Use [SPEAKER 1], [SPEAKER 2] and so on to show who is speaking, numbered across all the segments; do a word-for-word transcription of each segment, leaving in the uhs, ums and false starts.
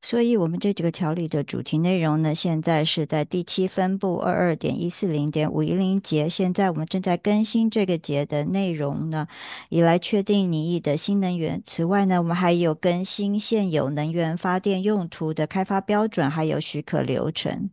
[SPEAKER 1] 所以，我们这几个条例的主题内容呢，现在是在第七分部二二点一四零点五一零节。现在我们正在更新这个节的内容呢，以来确定拟议的新能源。此外呢，我们还有更新现有能源发电用途的开发标准，还有许可流程。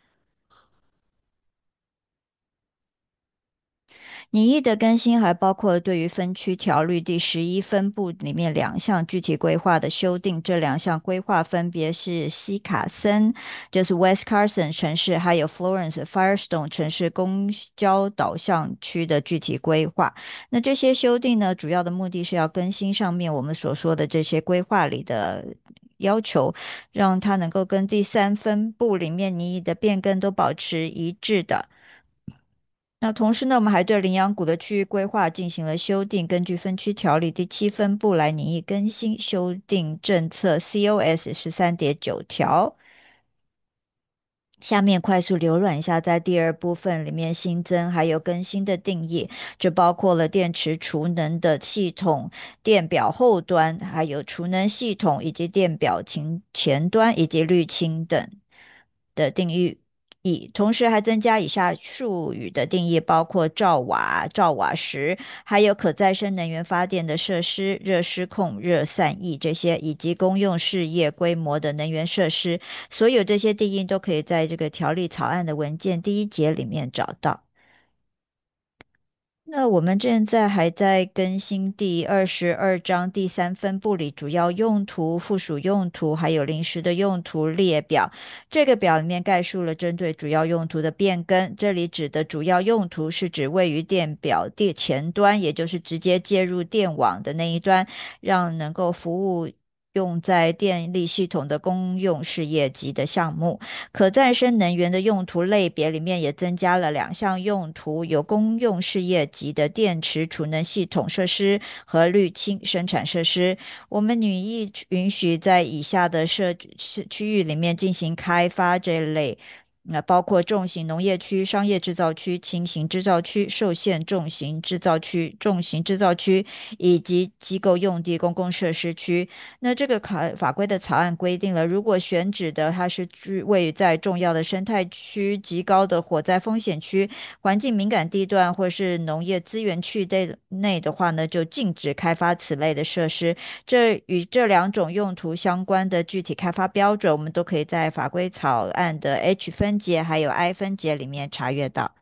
[SPEAKER 1] 拟议的更新还包括对于分区条例第十一分部里面两项具体规划的修订，这两项规划分别是西卡森，就是 West Carson 城市，还有 Florence Firestone 城市公交导向区的具体规划。那这些修订呢，主要的目的是要更新上面我们所说的这些规划里的要求，让它能够跟第三分部里面拟议的变更都保持一致的。那同时呢，我们还对羚羊谷的区域规划进行了修订，根据分区条例第七分部来拟议更新修订政策 C O S 十三点九条。下面快速浏览一下，在第二部分里面新增还有更新的定义，这包括了电池储能的系统、电表后端，还有储能系统以及电表前前端以及滤清等的定义。以同时还增加以下术语的定义，包括兆瓦、兆瓦时，还有可再生能源发电的设施、热失控、热散逸这些，以及公用事业规模的能源设施。所有这些定义都可以在这个条例草案的文件第一节里面找到。那我们现在还在更新第二十二章第三分部里主要用途、附属用途还有临时的用途列表。这个表里面概述了针对主要用途的变更。这里指的主要用途是指位于电表电前端，也就是直接接入电网的那一端，让能够服务用在电力系统的公用事业级的项目。可再生能源的用途类别里面也增加了两项用途，有公用事业级的电池储能系统设施和滤清生产设施。我们拟议允许在以下的社区区域里面进行开发这类。那包括重型农业区、商业制造区、轻型制造区、受限重型制造区、重型制造区以及机构用地公共设施区。那这个法法规的草案规定了，如果选址的它是居位在重要的生态区、极高的火灾风险区、环境敏感地段或是农业资源区内内的话呢，就禁止开发此类的设施。这与这两种用途相关的具体开发标准，我们都可以在法规草案的 H 分节还有 I 分节里面查阅到。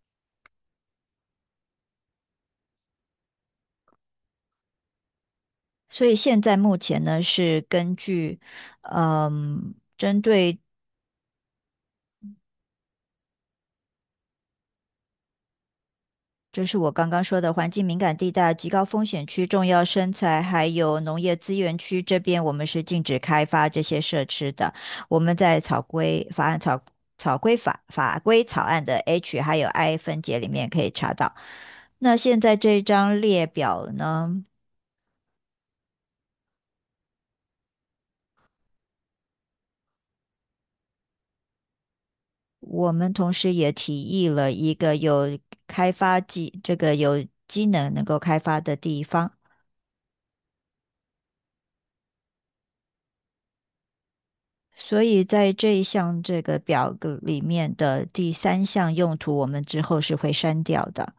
[SPEAKER 1] 所以现在目前呢是根据，嗯，针对就是我刚刚说的环境敏感地带、极高风险区、重要生材，还有农业资源区这边，我们是禁止开发这些设施的。我们在草规法案草草规法法规草案的 H 还有 I 分节里面可以查到。那现在这张列表呢，我们同时也提议了一个有开发机，这个有机能能够开发的地方。所以在这一项这个表格里面的第三项用途，我们之后是会删掉的。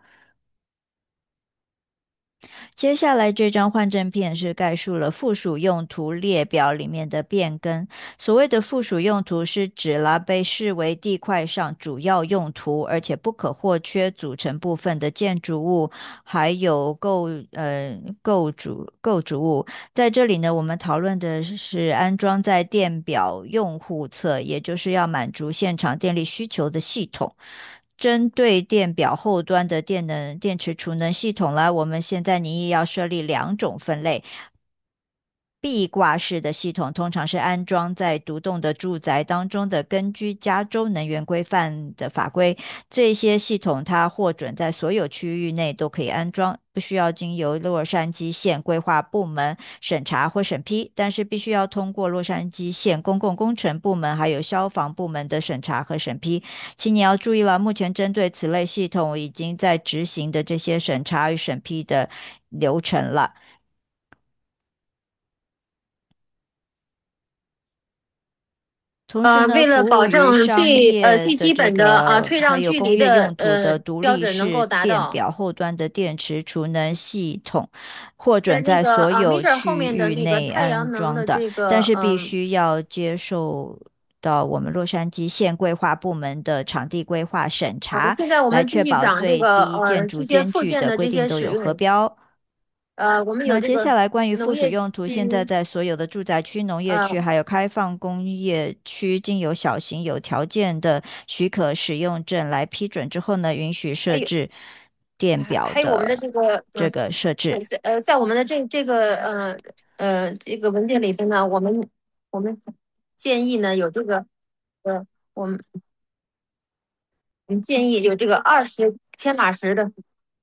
[SPEAKER 1] 接下来这张幻正片是概述了附属用途列表里面的变更。所谓的附属用途是指了被视为地块上主要用途，而且不可或缺组成部分的建筑物，还有构呃构筑构筑物。在这里呢，我们讨论的是安装在电表用户侧，也就是要满足现场电力需求的系统。针对电表后端的电能电池储能系统啦，我们现在拟议要设立两种分类。壁挂式的系统通常是安装在独栋的住宅当中的，根据加州能源规范的法规，这些系统它获准在所有区域内都可以安装，不需要经由洛杉矶县规划部门审查或审批，但是必须要通过洛杉矶县公共工程部门还有消防部门的审查和审批。请你要注意了，目前针对此类系统已经在执行的这些审查与审批的流程了。
[SPEAKER 2] 呃，
[SPEAKER 1] 同时呢，
[SPEAKER 2] 为了
[SPEAKER 1] 服务
[SPEAKER 2] 保证
[SPEAKER 1] 于商
[SPEAKER 2] 最呃最
[SPEAKER 1] 业的这
[SPEAKER 2] 基本的呃
[SPEAKER 1] 个
[SPEAKER 2] 退让
[SPEAKER 1] 还有
[SPEAKER 2] 距离的
[SPEAKER 1] 工业用途
[SPEAKER 2] 呃
[SPEAKER 1] 的独
[SPEAKER 2] 标准能
[SPEAKER 1] 立式
[SPEAKER 2] 够达到。
[SPEAKER 1] 电表后端的电池储能系统，获
[SPEAKER 2] 在
[SPEAKER 1] 准在
[SPEAKER 2] 那个呃
[SPEAKER 1] 所有
[SPEAKER 2] meter 后
[SPEAKER 1] 区
[SPEAKER 2] 面的那个
[SPEAKER 1] 域内
[SPEAKER 2] 太阳
[SPEAKER 1] 安装的，
[SPEAKER 2] 能的这个
[SPEAKER 1] 但是必
[SPEAKER 2] 嗯
[SPEAKER 1] 须要接受到我们洛杉矶县规划部门的场地规划审
[SPEAKER 2] 呃，
[SPEAKER 1] 查，
[SPEAKER 2] 现在我们继
[SPEAKER 1] 来确保
[SPEAKER 2] 续讲这
[SPEAKER 1] 最
[SPEAKER 2] 个
[SPEAKER 1] 低建
[SPEAKER 2] 呃这些
[SPEAKER 1] 筑间
[SPEAKER 2] 附件的这
[SPEAKER 1] 距的规定
[SPEAKER 2] 些使用。
[SPEAKER 1] 都有核标。
[SPEAKER 2] 呃，我们有
[SPEAKER 1] 那接
[SPEAKER 2] 这个
[SPEAKER 1] 下来关于
[SPEAKER 2] 农业
[SPEAKER 1] 附属用途，现在
[SPEAKER 2] 区，
[SPEAKER 1] 在所有的住宅区、农业
[SPEAKER 2] 呃
[SPEAKER 1] 区，还有开放工业区，经由小型有条件的许可使用证来批准之后呢，允许
[SPEAKER 2] 还有
[SPEAKER 1] 设置电
[SPEAKER 2] 还
[SPEAKER 1] 表
[SPEAKER 2] 还有我们的
[SPEAKER 1] 的
[SPEAKER 2] 这个呃
[SPEAKER 1] 这个设置。
[SPEAKER 2] 在呃在我们的这这个呃呃这个文件里边呢，我们我们建议呢有这个呃我们我们建议有这个二十千瓦时的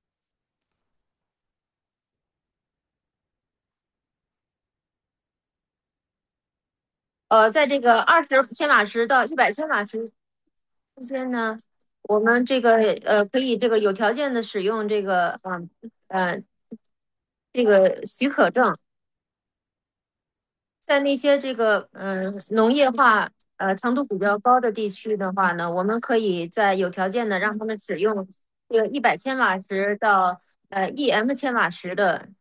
[SPEAKER 2] 呃在这个二十千瓦时到一百千瓦时之间呢，我们这个呃可以这个有条件的使用这个嗯呃这个许可证。在那些这个嗯、呃农业化呃程度比较高的地区的话呢，我们可以在有条件的让他们使用这个一百千瓦时到呃一 M 千瓦时的。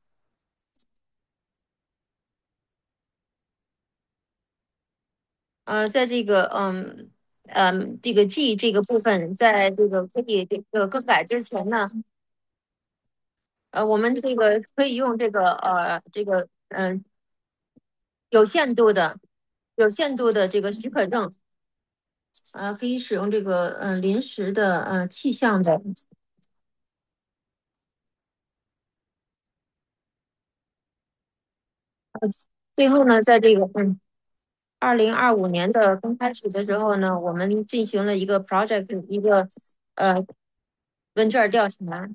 [SPEAKER 2] 呃，在这个嗯嗯这个 G 这个部分，在这个可以这个更改之前呢，呃，我们这个可以用这个呃这个嗯、呃有限度的有限度的这个许可证，呃，可以使用这个嗯、呃临时的呃气象的。最后呢，在这个嗯二零二五年的刚开始的时候呢，我们进行了一个 project 一个呃问卷调查。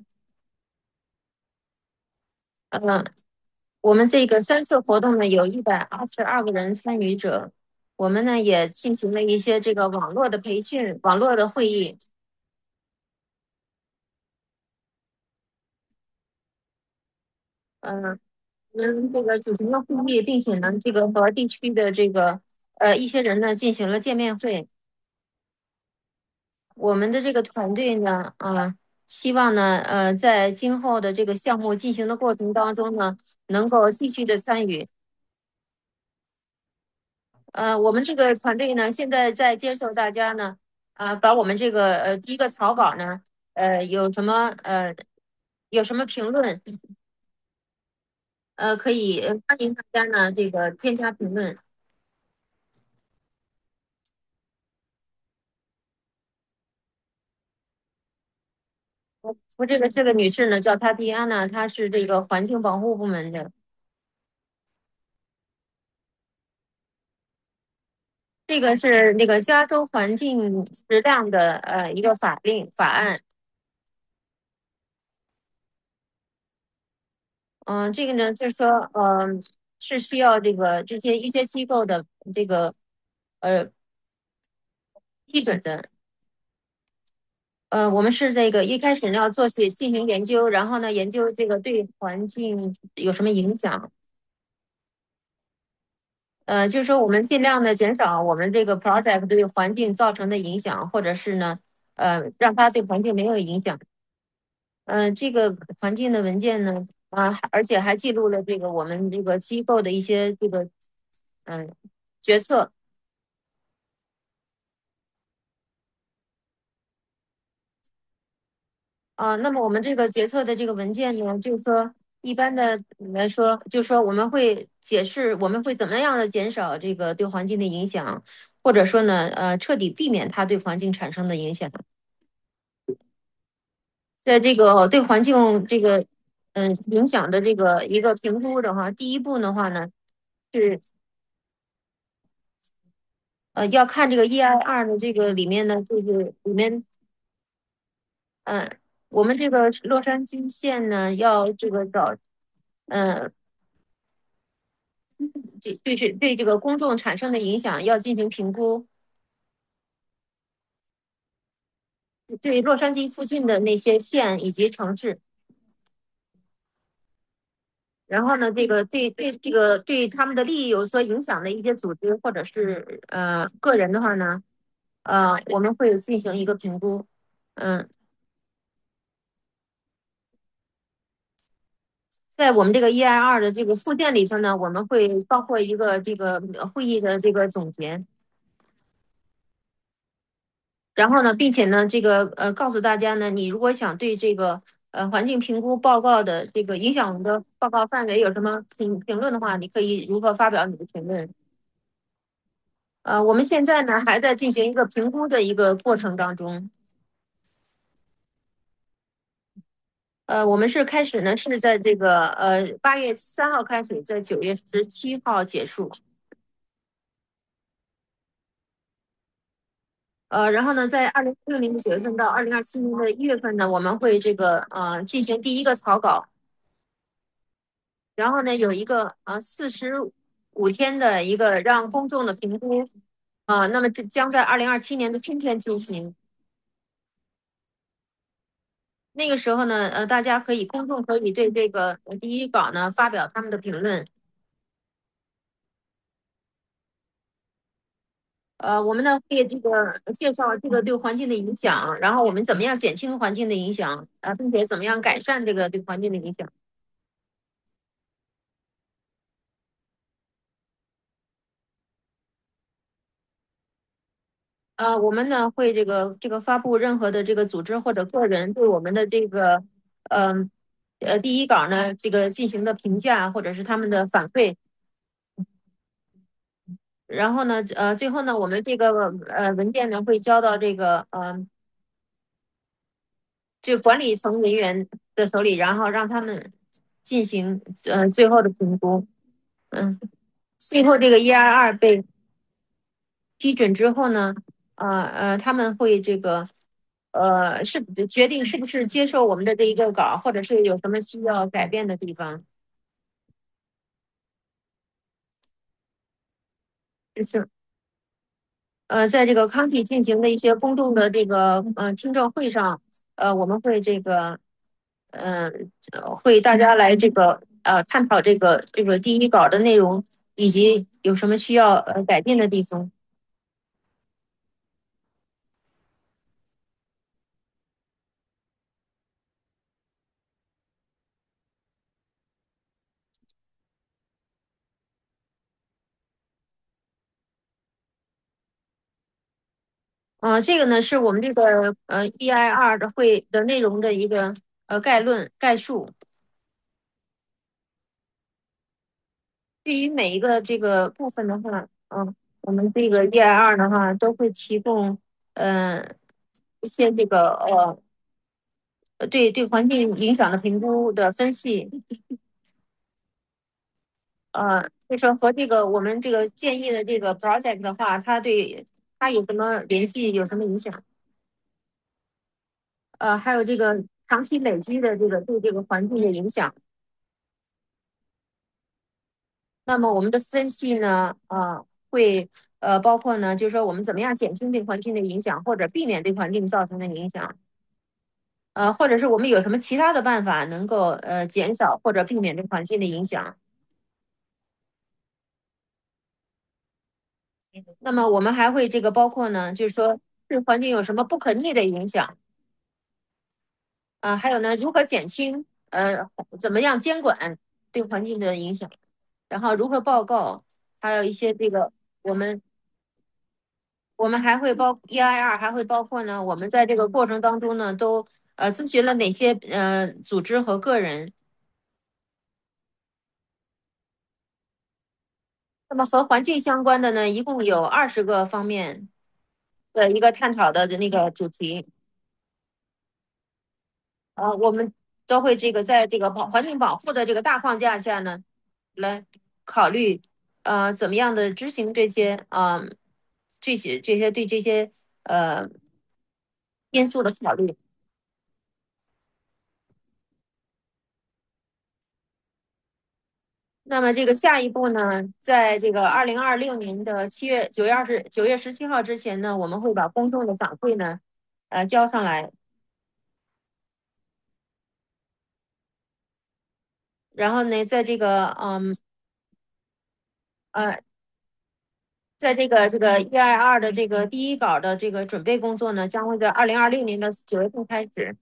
[SPEAKER 2] 呃，我们这个三次活动呢，有一百二十二个人参与者。我们呢也进行了一些这个网络的培训、网络的会议。嗯、我们这个举行了会议，并且呢，这个和地区的这个呃一些人呢进行了见面会。我们的这个团队呢，呃，希望呢，呃，在今后的这个项目进行的过程当中呢，能够继续的参与。呃，我们这个团队呢，现在在接受大家呢，啊、把我们这个呃第一个草稿呢，呃，有什么呃有什么评论，呃，可以呃欢迎大家呢这个添加评论。我这个这个女士呢叫塔蒂安娜，她是这个环境保护部门的。这个是那个加州环境质量的呃一个法令法案。嗯，这个呢就是说，嗯，是需要这个这些一些机构的这个呃批准的。呃，我们是这个一开始呢要做些进行研究，然后呢研究这个对环境有什么影响。呃，就是说我们尽量的减少我们这个 project 对环境造成的影响，或者是呢，呃，让它对环境没有影响。嗯、呃这个环境的文件呢，啊、而且还记录了这个我们这个机构的一些这个嗯、呃决策。啊，那么我们这个决策的这个文件呢，就是说一般的来说，就是说我们会解释我们会怎么样的减少这个对环境的影响，或者说呢，呃，彻底避免它对环境产生的影响。在这个对环境这个嗯影响的这个一个评估的话，第一步的话呢是呃要看这个 E I 二的这个里面呢，就是里面呃我们这个洛杉矶县呢要这个找呃对对是对这个公众产生的影响要进行评估。对洛杉矶附近的那些县以及城市。 然后呢，这个对对这个对他们的利益有所影响的一些组织或者是呃个人的话呢，呃，我们会进行一个评估。嗯，在我们这个 E I 二的这个附件里头呢，我们会包括一个这个会议的这个总结。然后呢，并且呢，这个呃，告诉大家呢，你如果想对这个呃环境评估报告的这个影响的报告范围有什么评评论的话，你可以如何发表你的评论？呃，我们现在呢还在进行一个评估的一个过程当中。呃，我们是开始呢是在这个呃八月三号开始，在九月十七号结束。呃，然后呢，在二零二六年的九月份到二零二七年的一月份呢，我们会这个呃进行第一个草稿。然后呢，有一个呃四十五天的一个让公众的评估。啊、那么这将在二零二七年的春天进行。那个时候呢，呃，大家可以公众可以对这个呃第一稿呢发表他们的评论。呃，我们呢会这个介绍这个对环境的影响，然后我们怎么样减轻环境的影响，啊、并且怎么样改善这个对环境的影响。呃，我们呢会这个这个发布任何的这个组织或者个人对我们的这个，嗯呃第一稿呢这个进行的评价或者是他们的反馈。然后呢，呃，最后呢，我们这个呃文件呢会交到这个嗯这个管理层人员的手里，然后让他们进行呃最后的评估。嗯，最后这个 E I 二被批准之后呢，呃呃，他们会这个呃是决定是不是接受我们的这一个稿，或者是有什么需要改变的地方。就是呃，在这个康体进行的一些公众的这个呃听证会上，呃，我们会这个嗯、呃，会大家来这个呃探讨这个这个第一稿的内容，以及有什么需要呃改变的地方。呃，这个呢是我们这个呃 E I 二的会的内容的一个呃概论概述。对于每一个这个部分的话，嗯、我们这个 E I 二的话都会提供呃一些这个呃对对环境影响的评估的分析。呃，就说和这个我们这个建议的这个 project 的话，它对它有什么联系，有什么影响？呃，还有这个长期累积的这个对这个环境的影响。那么我们的分析呢，呃，会呃包括呢，就是说我们怎么样减轻对环境的影响，或者避免对环境造成的影响。呃，或者是我们有什么其他的办法能够呃减少或者避免对环境的影响。那么我们还会这个包括呢，就是说对环境有什么不可逆的影响。啊，还有呢，如何减轻呃怎么样监管对环境的影响，然后如何报告，还有一些这个我们我们还会包 E I 二还会包括呢，我们在这个过程当中呢，都呃咨询了哪些呃组织和个人。那么和环境相关的呢，一共有二十个方面的一个探讨的那个主题。呃，我们都会这个在这个保环境保护的这个大框架下呢，来考虑呃怎么样的执行这些啊、呃这些这些对这些呃因素的考虑。那么这个下一步呢，在这个二零二六年的七月九月二十九月十七号之前呢，我们会把公众的反馈呢，呃交上来。 然后呢，在这个嗯呃，在这个这个 E I R 的这个第一稿的这个准备工作呢，将会在二零二六年的九月份开始。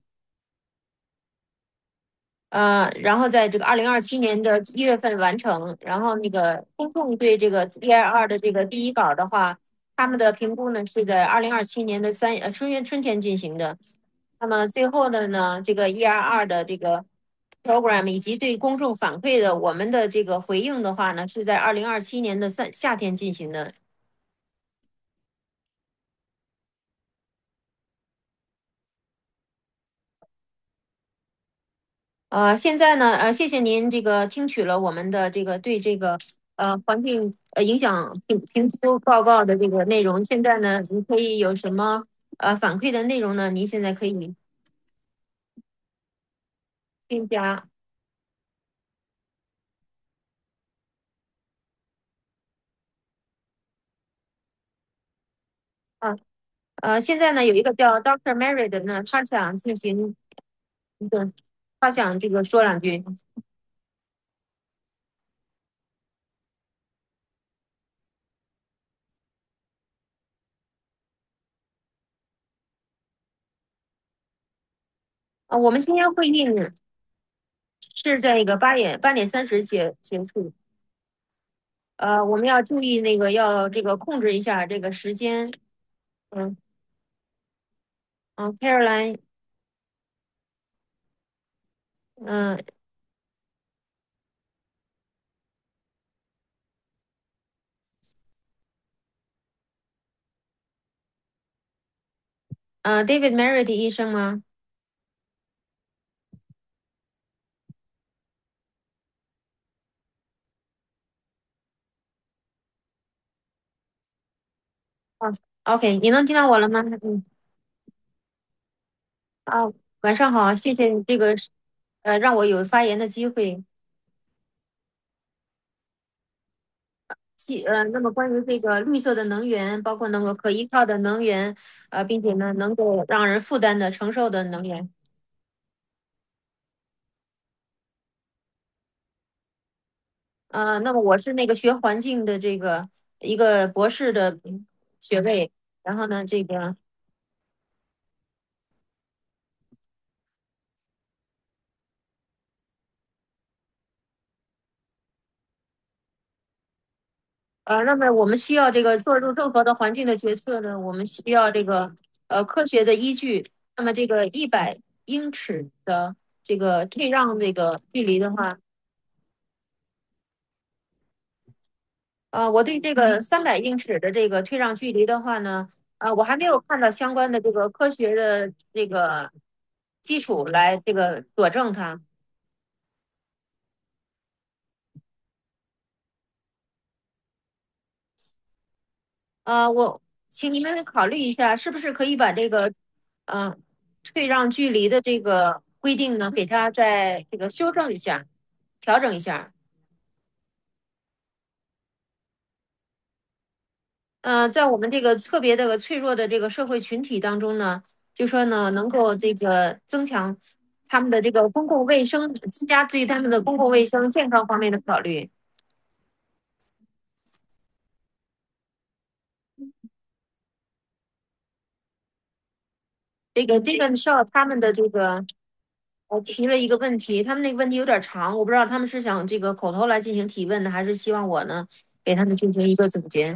[SPEAKER 2] 呃，然后在这个二零二七年的一月份完成。然后那个公众对这个 E I R 的这个第一稿的话，他们的评估呢是在二零二七年的三呃春月春天进行的。那么最后的呢，这个 E I R 的这个 program 以及对公众反馈的我们的这个回应的话呢，是在二零二七年的三夏天进行的。呃，现在呢，呃，谢谢您这个听取了我们的这个对这个呃环境呃影响评评估报告的这个内容。现在呢，您可以有什么呃反馈的内容呢？您现在可以添加啊。呃，现在呢有一个叫 Doctor Mary 的呢，他想进行一个，他想这个说两句。呃，我们今天会议呢是在一个八点八点三十结结束。呃，我们要注意那个要这个控制一下这个时间。嗯嗯，Caroline。嗯呃，David Meredith 医生吗？哦，OK，你能听到我了吗？嗯，啊，晚上好，谢谢你这个，呃，让我有发言的机会。系呃，那么关于这个绿色的能源，包括能够可依靠的能源，呃，并且呢，能够让人负担的、承受的能源。呃，那么我是那个学环境的这个一个博士的学位。然后呢，这个呃，那么我们需要这个做出任何的环境的决策呢，我们需要这个呃科学的依据。那么这个一百英尺的这个退让这个距离的话，呃，我对这个三百英尺的这个退让距离的话呢，呃，我还没有看到相关的这个科学的这个基础来这个佐证它。呃，我请你们考虑一下，是不是可以把这个，嗯、退让距离的这个规定呢，给它再这个修正一下，调整一下。呃，在我们这个特别的脆弱的这个社会群体当中呢，就说呢，能够这个增强他们的这个公共卫生，增加对他们的公共卫生健康方面的考虑。这个这个需要他们的这个，我提了一个问题，他们那个问题有点长，我不知道他们是想这个口头来进行提问呢，还是希望我呢给他们进行一个总结。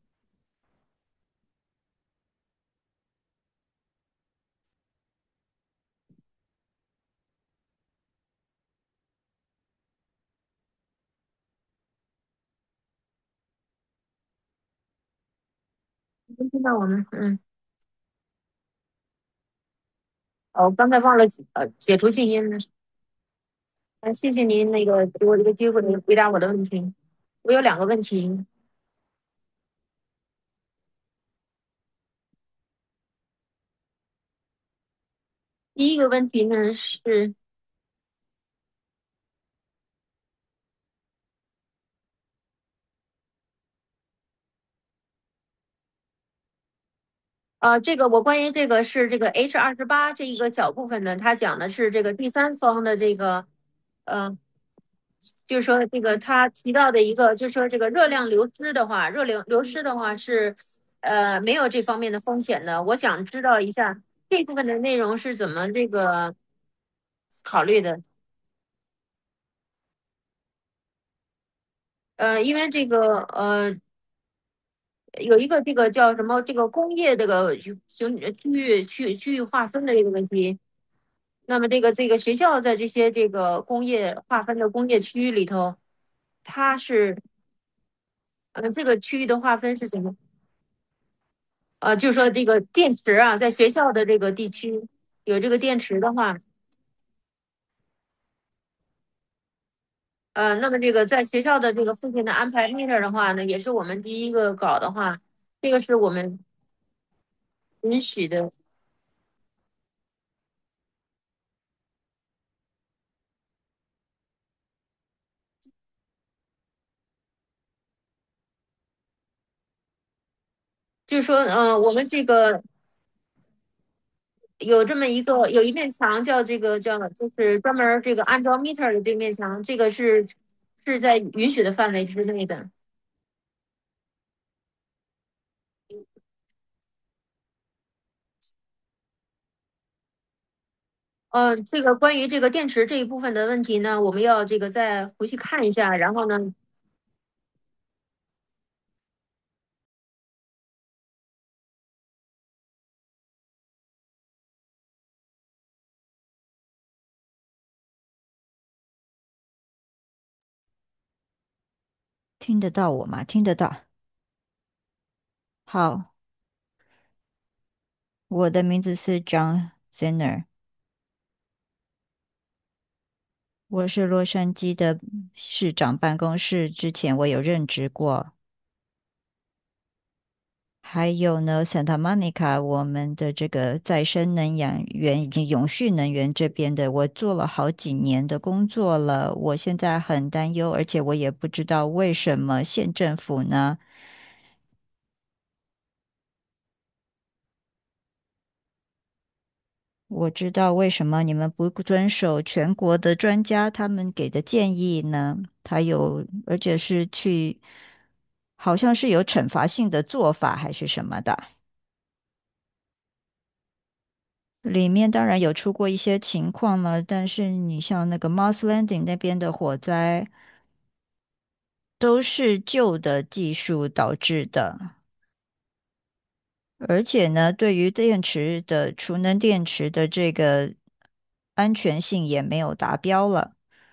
[SPEAKER 2] 能听到我们，嗯，哦，我刚才忘了呃解除静音了。呃，谢谢您那个给我这个机会回答我的问题。我有两个问题。第一个问题呢是，呃，这个我关于这个是这个 H 二十八这一个小部分呢，它讲的是这个第三方的这个，呃就是说这个他提到的一个，就是说这个热量流失的话，热量流失的话是呃没有这方面的风险的。我想知道一下这部分的内容是怎么这个考虑的。呃，因为这个呃有一个这个叫什么这个工业这个行区域区区域划分的这个问题。那么这个这个学校在这些这个工业划分的工业区域里头，它是呃这个区域的划分是怎么？呃，就是说这个电池啊，在学校的这个地区有这个电池的话，呃，那么这个在学校的这个附近的安排 meter 的话呢，也是我们第一个搞的话，这个是我们允许的。就是说，呃，我们这个有这么一个有一面墙叫这个叫就是专门儿这个安装 meter 的这面墙，这个是是在允许的范围之内的。呃，这个关于这个电池这一部分的问题呢，我们要这个再回去看一下，然后呢，
[SPEAKER 1] 听得到我吗？听得到。好，我的名字是 John Zenner，我是洛杉矶的市长办公室，之前我有任职过。还有呢，Santa Monica，我们的这个再生能源源以及永续能源这边的，我做了好几年的工作了。我现在很担忧，而且我也不知道为什么县政府呢？我知道为什么你们不遵守全国的专家他们给的建议呢？他有，而且是去，好像是有惩罚性的做法还是什么的。里面当然有出过一些情况了，但是你像那个 Moss Landing 那边的火灾，都是旧的技术导致的，而且呢，对于电池的储能电池的这个安全性也没有达标了。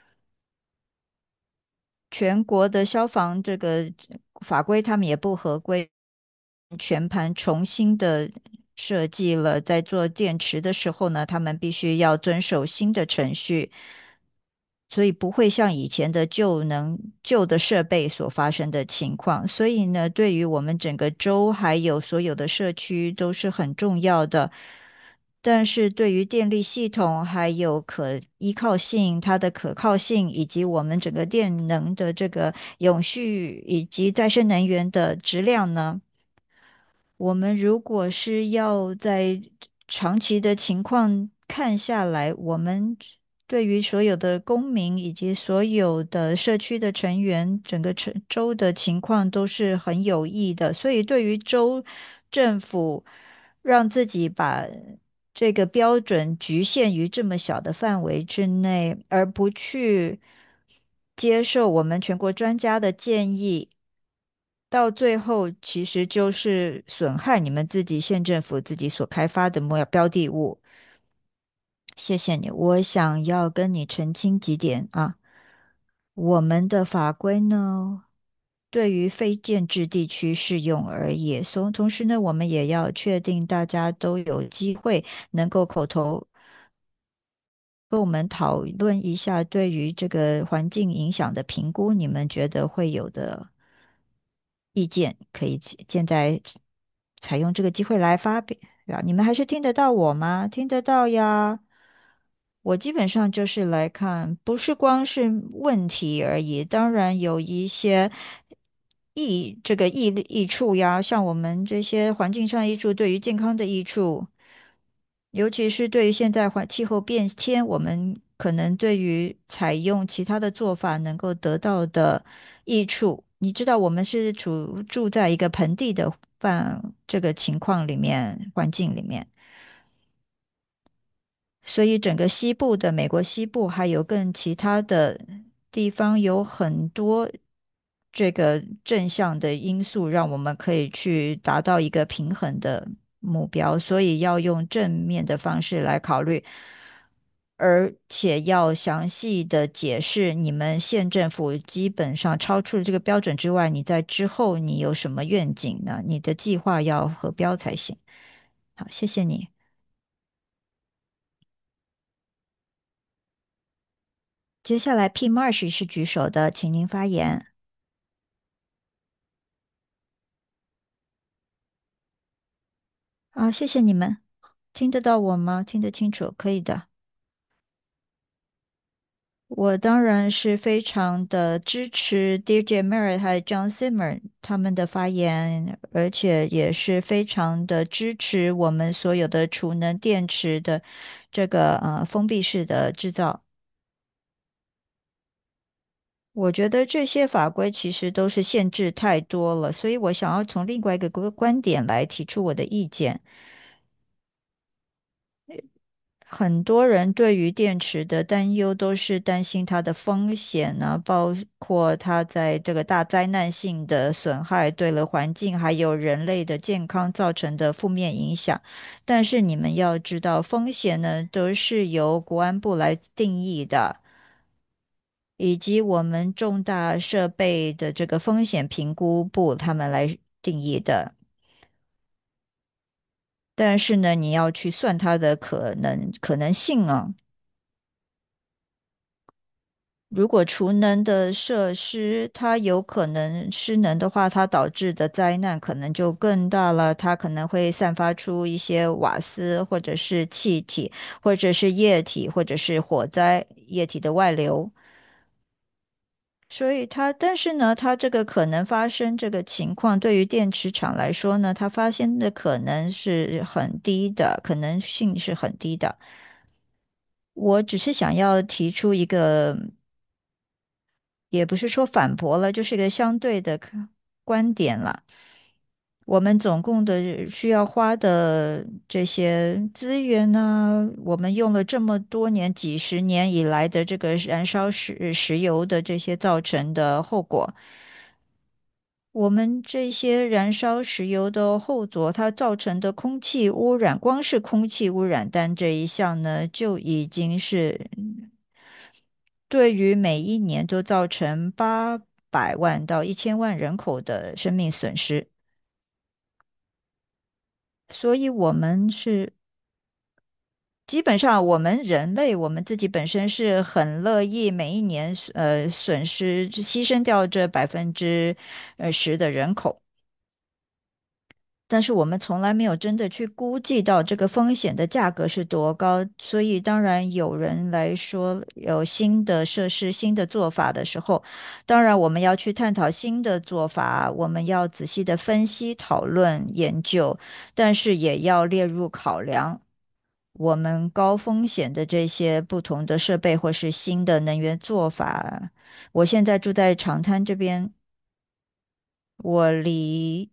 [SPEAKER 1] 全国的消防这个法规他们也不合规，全盘重新的设计了，在做电池的时候呢，他们必须要遵守新的程序。所以不会像以前的旧能旧的设备所发生的情况。所以呢，对于我们整个州还有所有的社区都是很重要的。但是对于电力系统还有可依靠性、它的可靠性，以及我们整个电能的这个永续以及再生能源的质量呢？我们如果是要在长期的情况看下来，我们对于所有的公民以及所有的社区的成员，整个城州的情况都是很有益的。所以，对于州政府让自己把这个标准局限于这么小的范围之内，而不去接受我们全国专家的建议。到最后其实就是损害你们自己县政府自己所开发的目标的物。谢谢你，我想要跟你澄清几点啊。我们的法规呢，对于非建制地区适用而已。同同时呢，我们也要确定大家都有机会能够口头跟我们讨论一下对于这个环境影响的评估，你们觉得会有的意见，可以现在采用这个机会来发表。啊，你们还是听得到我吗？听得到呀。我基本上就是来看，不是光是问题而已，当然有一些益这个益益处呀，像我们这些环境上益处对于健康的益处，尤其是对于现在环气候变迁，我们可能对于采用其他的做法能够得到的益处。你知道，我们是处住在一个盆地的范这个情况里面环境里面。所以整个西部的美国西部还有更其他的地方有很多这个正向的因素，让我们可以去达到一个平衡的目标。所以要用正面的方式来考虑，而且要详细的解释你们县政府基本上超出了这个标准之外，你在之后你有什么愿景呢？你的计划要核标才行。好，谢谢你。接下来 P Marsh 是举手的，请您发言。啊，谢谢你们，听得到我吗？听得清楚，可以的。我当然是非常的支持 D J Merritt 还有 John Zimmer 他们的发言，而且也是非常的支持我们所有的储能电池的这个呃封闭式的制造。我觉得这些法规其实都是限制太多了，所以我想要从另外一个观观点来提出我的意见。很多人对于电池的担忧都是担心它的风险呢，包括它在这个大灾难性的损害对了环境还有人类的健康造成的负面影响。但是你们要知道，风险呢都是由国安部来定义的，以及我们重大设备的这个风险评估部他们来定义的。但是呢，你要去算它的可能可能性啊。如果储能的设施它有可能失能的话，它导致的灾难可能就更大了。它可能会散发出一些瓦斯，或者是气体，或者是液体，或者是火灾液体的外流。所以它，但是呢，它这个可能发生这个情况，对于电池厂来说呢，它发现的可能是很低的，可能性是很低的。我只是想要提出一个。也不是说反驳了，就是一个相对的看观点了。我们总共的需要花的这些资源呢，我们用了这么多年、几十年以来的这个燃烧石石油的这些造成的后果，我们这些燃烧石油的后果，它造成的空气污染，光是空气污染单这一项呢，就已经是对于每一年都造成八百万到一千万人口的生命损失。所以，我们是基本上我们人类，我们自己本身是很乐意每一年呃损失牺牲掉这百分之呃十的人口。但是我们从来没有真的去估计到这个风险的价格是多高，所以当然有人来说有新的设施、新的做法的时候，当然我们要去探讨新的做法，我们要仔细的分析、讨论、研究，但是也要列入考量我们高风险的这些不同的设备或是新的能源做法。我现在住在长滩这边，我离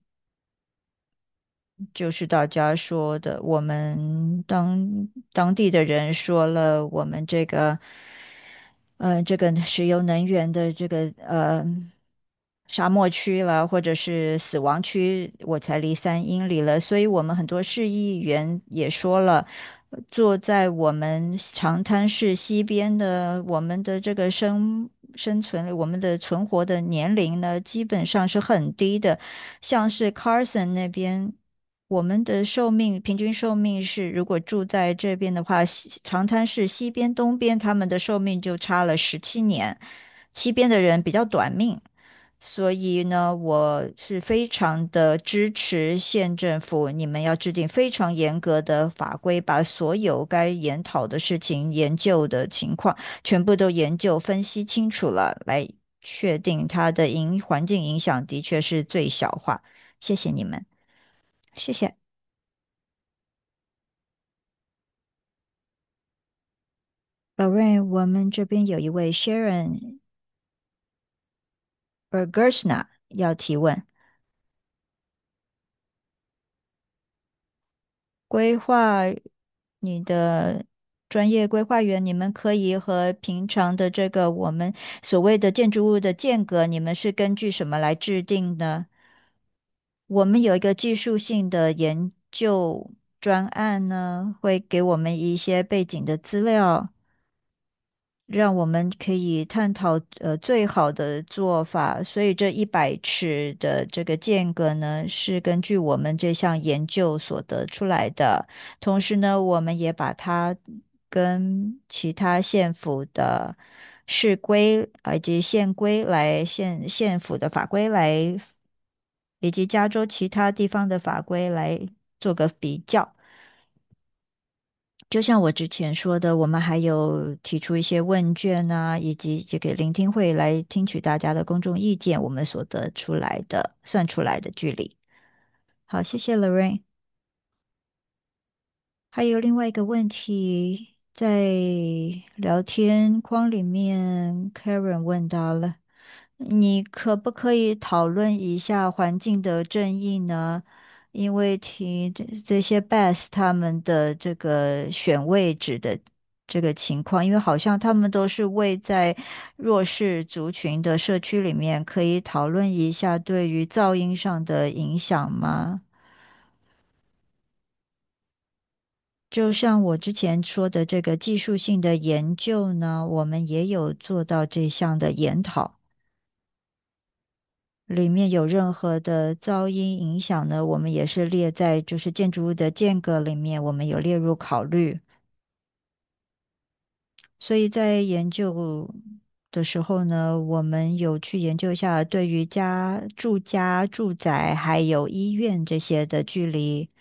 [SPEAKER 1] 就是大家说的，我们当当地的人说了，我们这个，呃，这个石油能源的这个呃沙漠区了，或者是死亡区，我才离三英里了，所以我们很多市议员也说了，坐在我们长滩市西边的，我们的这个生生存，我们的存活的年龄呢，基本上是很低的。像是 Carson 那边，我们的寿命平均寿命是，如果住在这边的话，西长滩市西边、东边，他们的寿命就差了十七年，西边的人比较短命。所以呢，我是非常的支持县政府，你们要制定非常严格的法规，把所有该研讨的事情、研究的情况全部都研究分析清楚了，来确定它的影环境影响的确是最小化。谢谢你们，谢谢。 Lorraine，我们这边有一位 Sharon Bergersna 要提问。规划你的专业规划员，你们可以和平常的这个我们所谓的建筑物的间隔，你们是根据什么来制定的？我们有一个技术性的研究专案呢，会给我们一些背景的资料。让我们可以探讨呃最好的做法。所以这一百尺的这个间隔呢，是根据我们这项研究所得出来的。同时呢，我们也把它跟其他县府的市规呃以及县规来县县府的法规来，以及加州其他地方的法规来做个比较。就像我之前说的，我们还有提出一些问卷啊，以及这个聆听会来听取大家的公众意见，我们所得出来的算出来的距离。好，谢谢 Lorraine。还有另外一个问题，在聊天框里面，Karen 问到了，你可不可以讨论一下环境的正义呢？因为提这这些 B A S 他们的这个选位置的这个情况，因为好像他们都是位在弱势族群的社区里面，可以讨论一下对于噪音上的影响吗？就像我之前说的这个技术性的研究呢，我们也有做到这项的研讨，里面有任何的噪音影响呢，我们也是列在就是建筑物的间隔里面，我们有列入考虑。所以在研究的时候呢，我们有去研究一下对于家、住家、住宅还有医院这些的距离。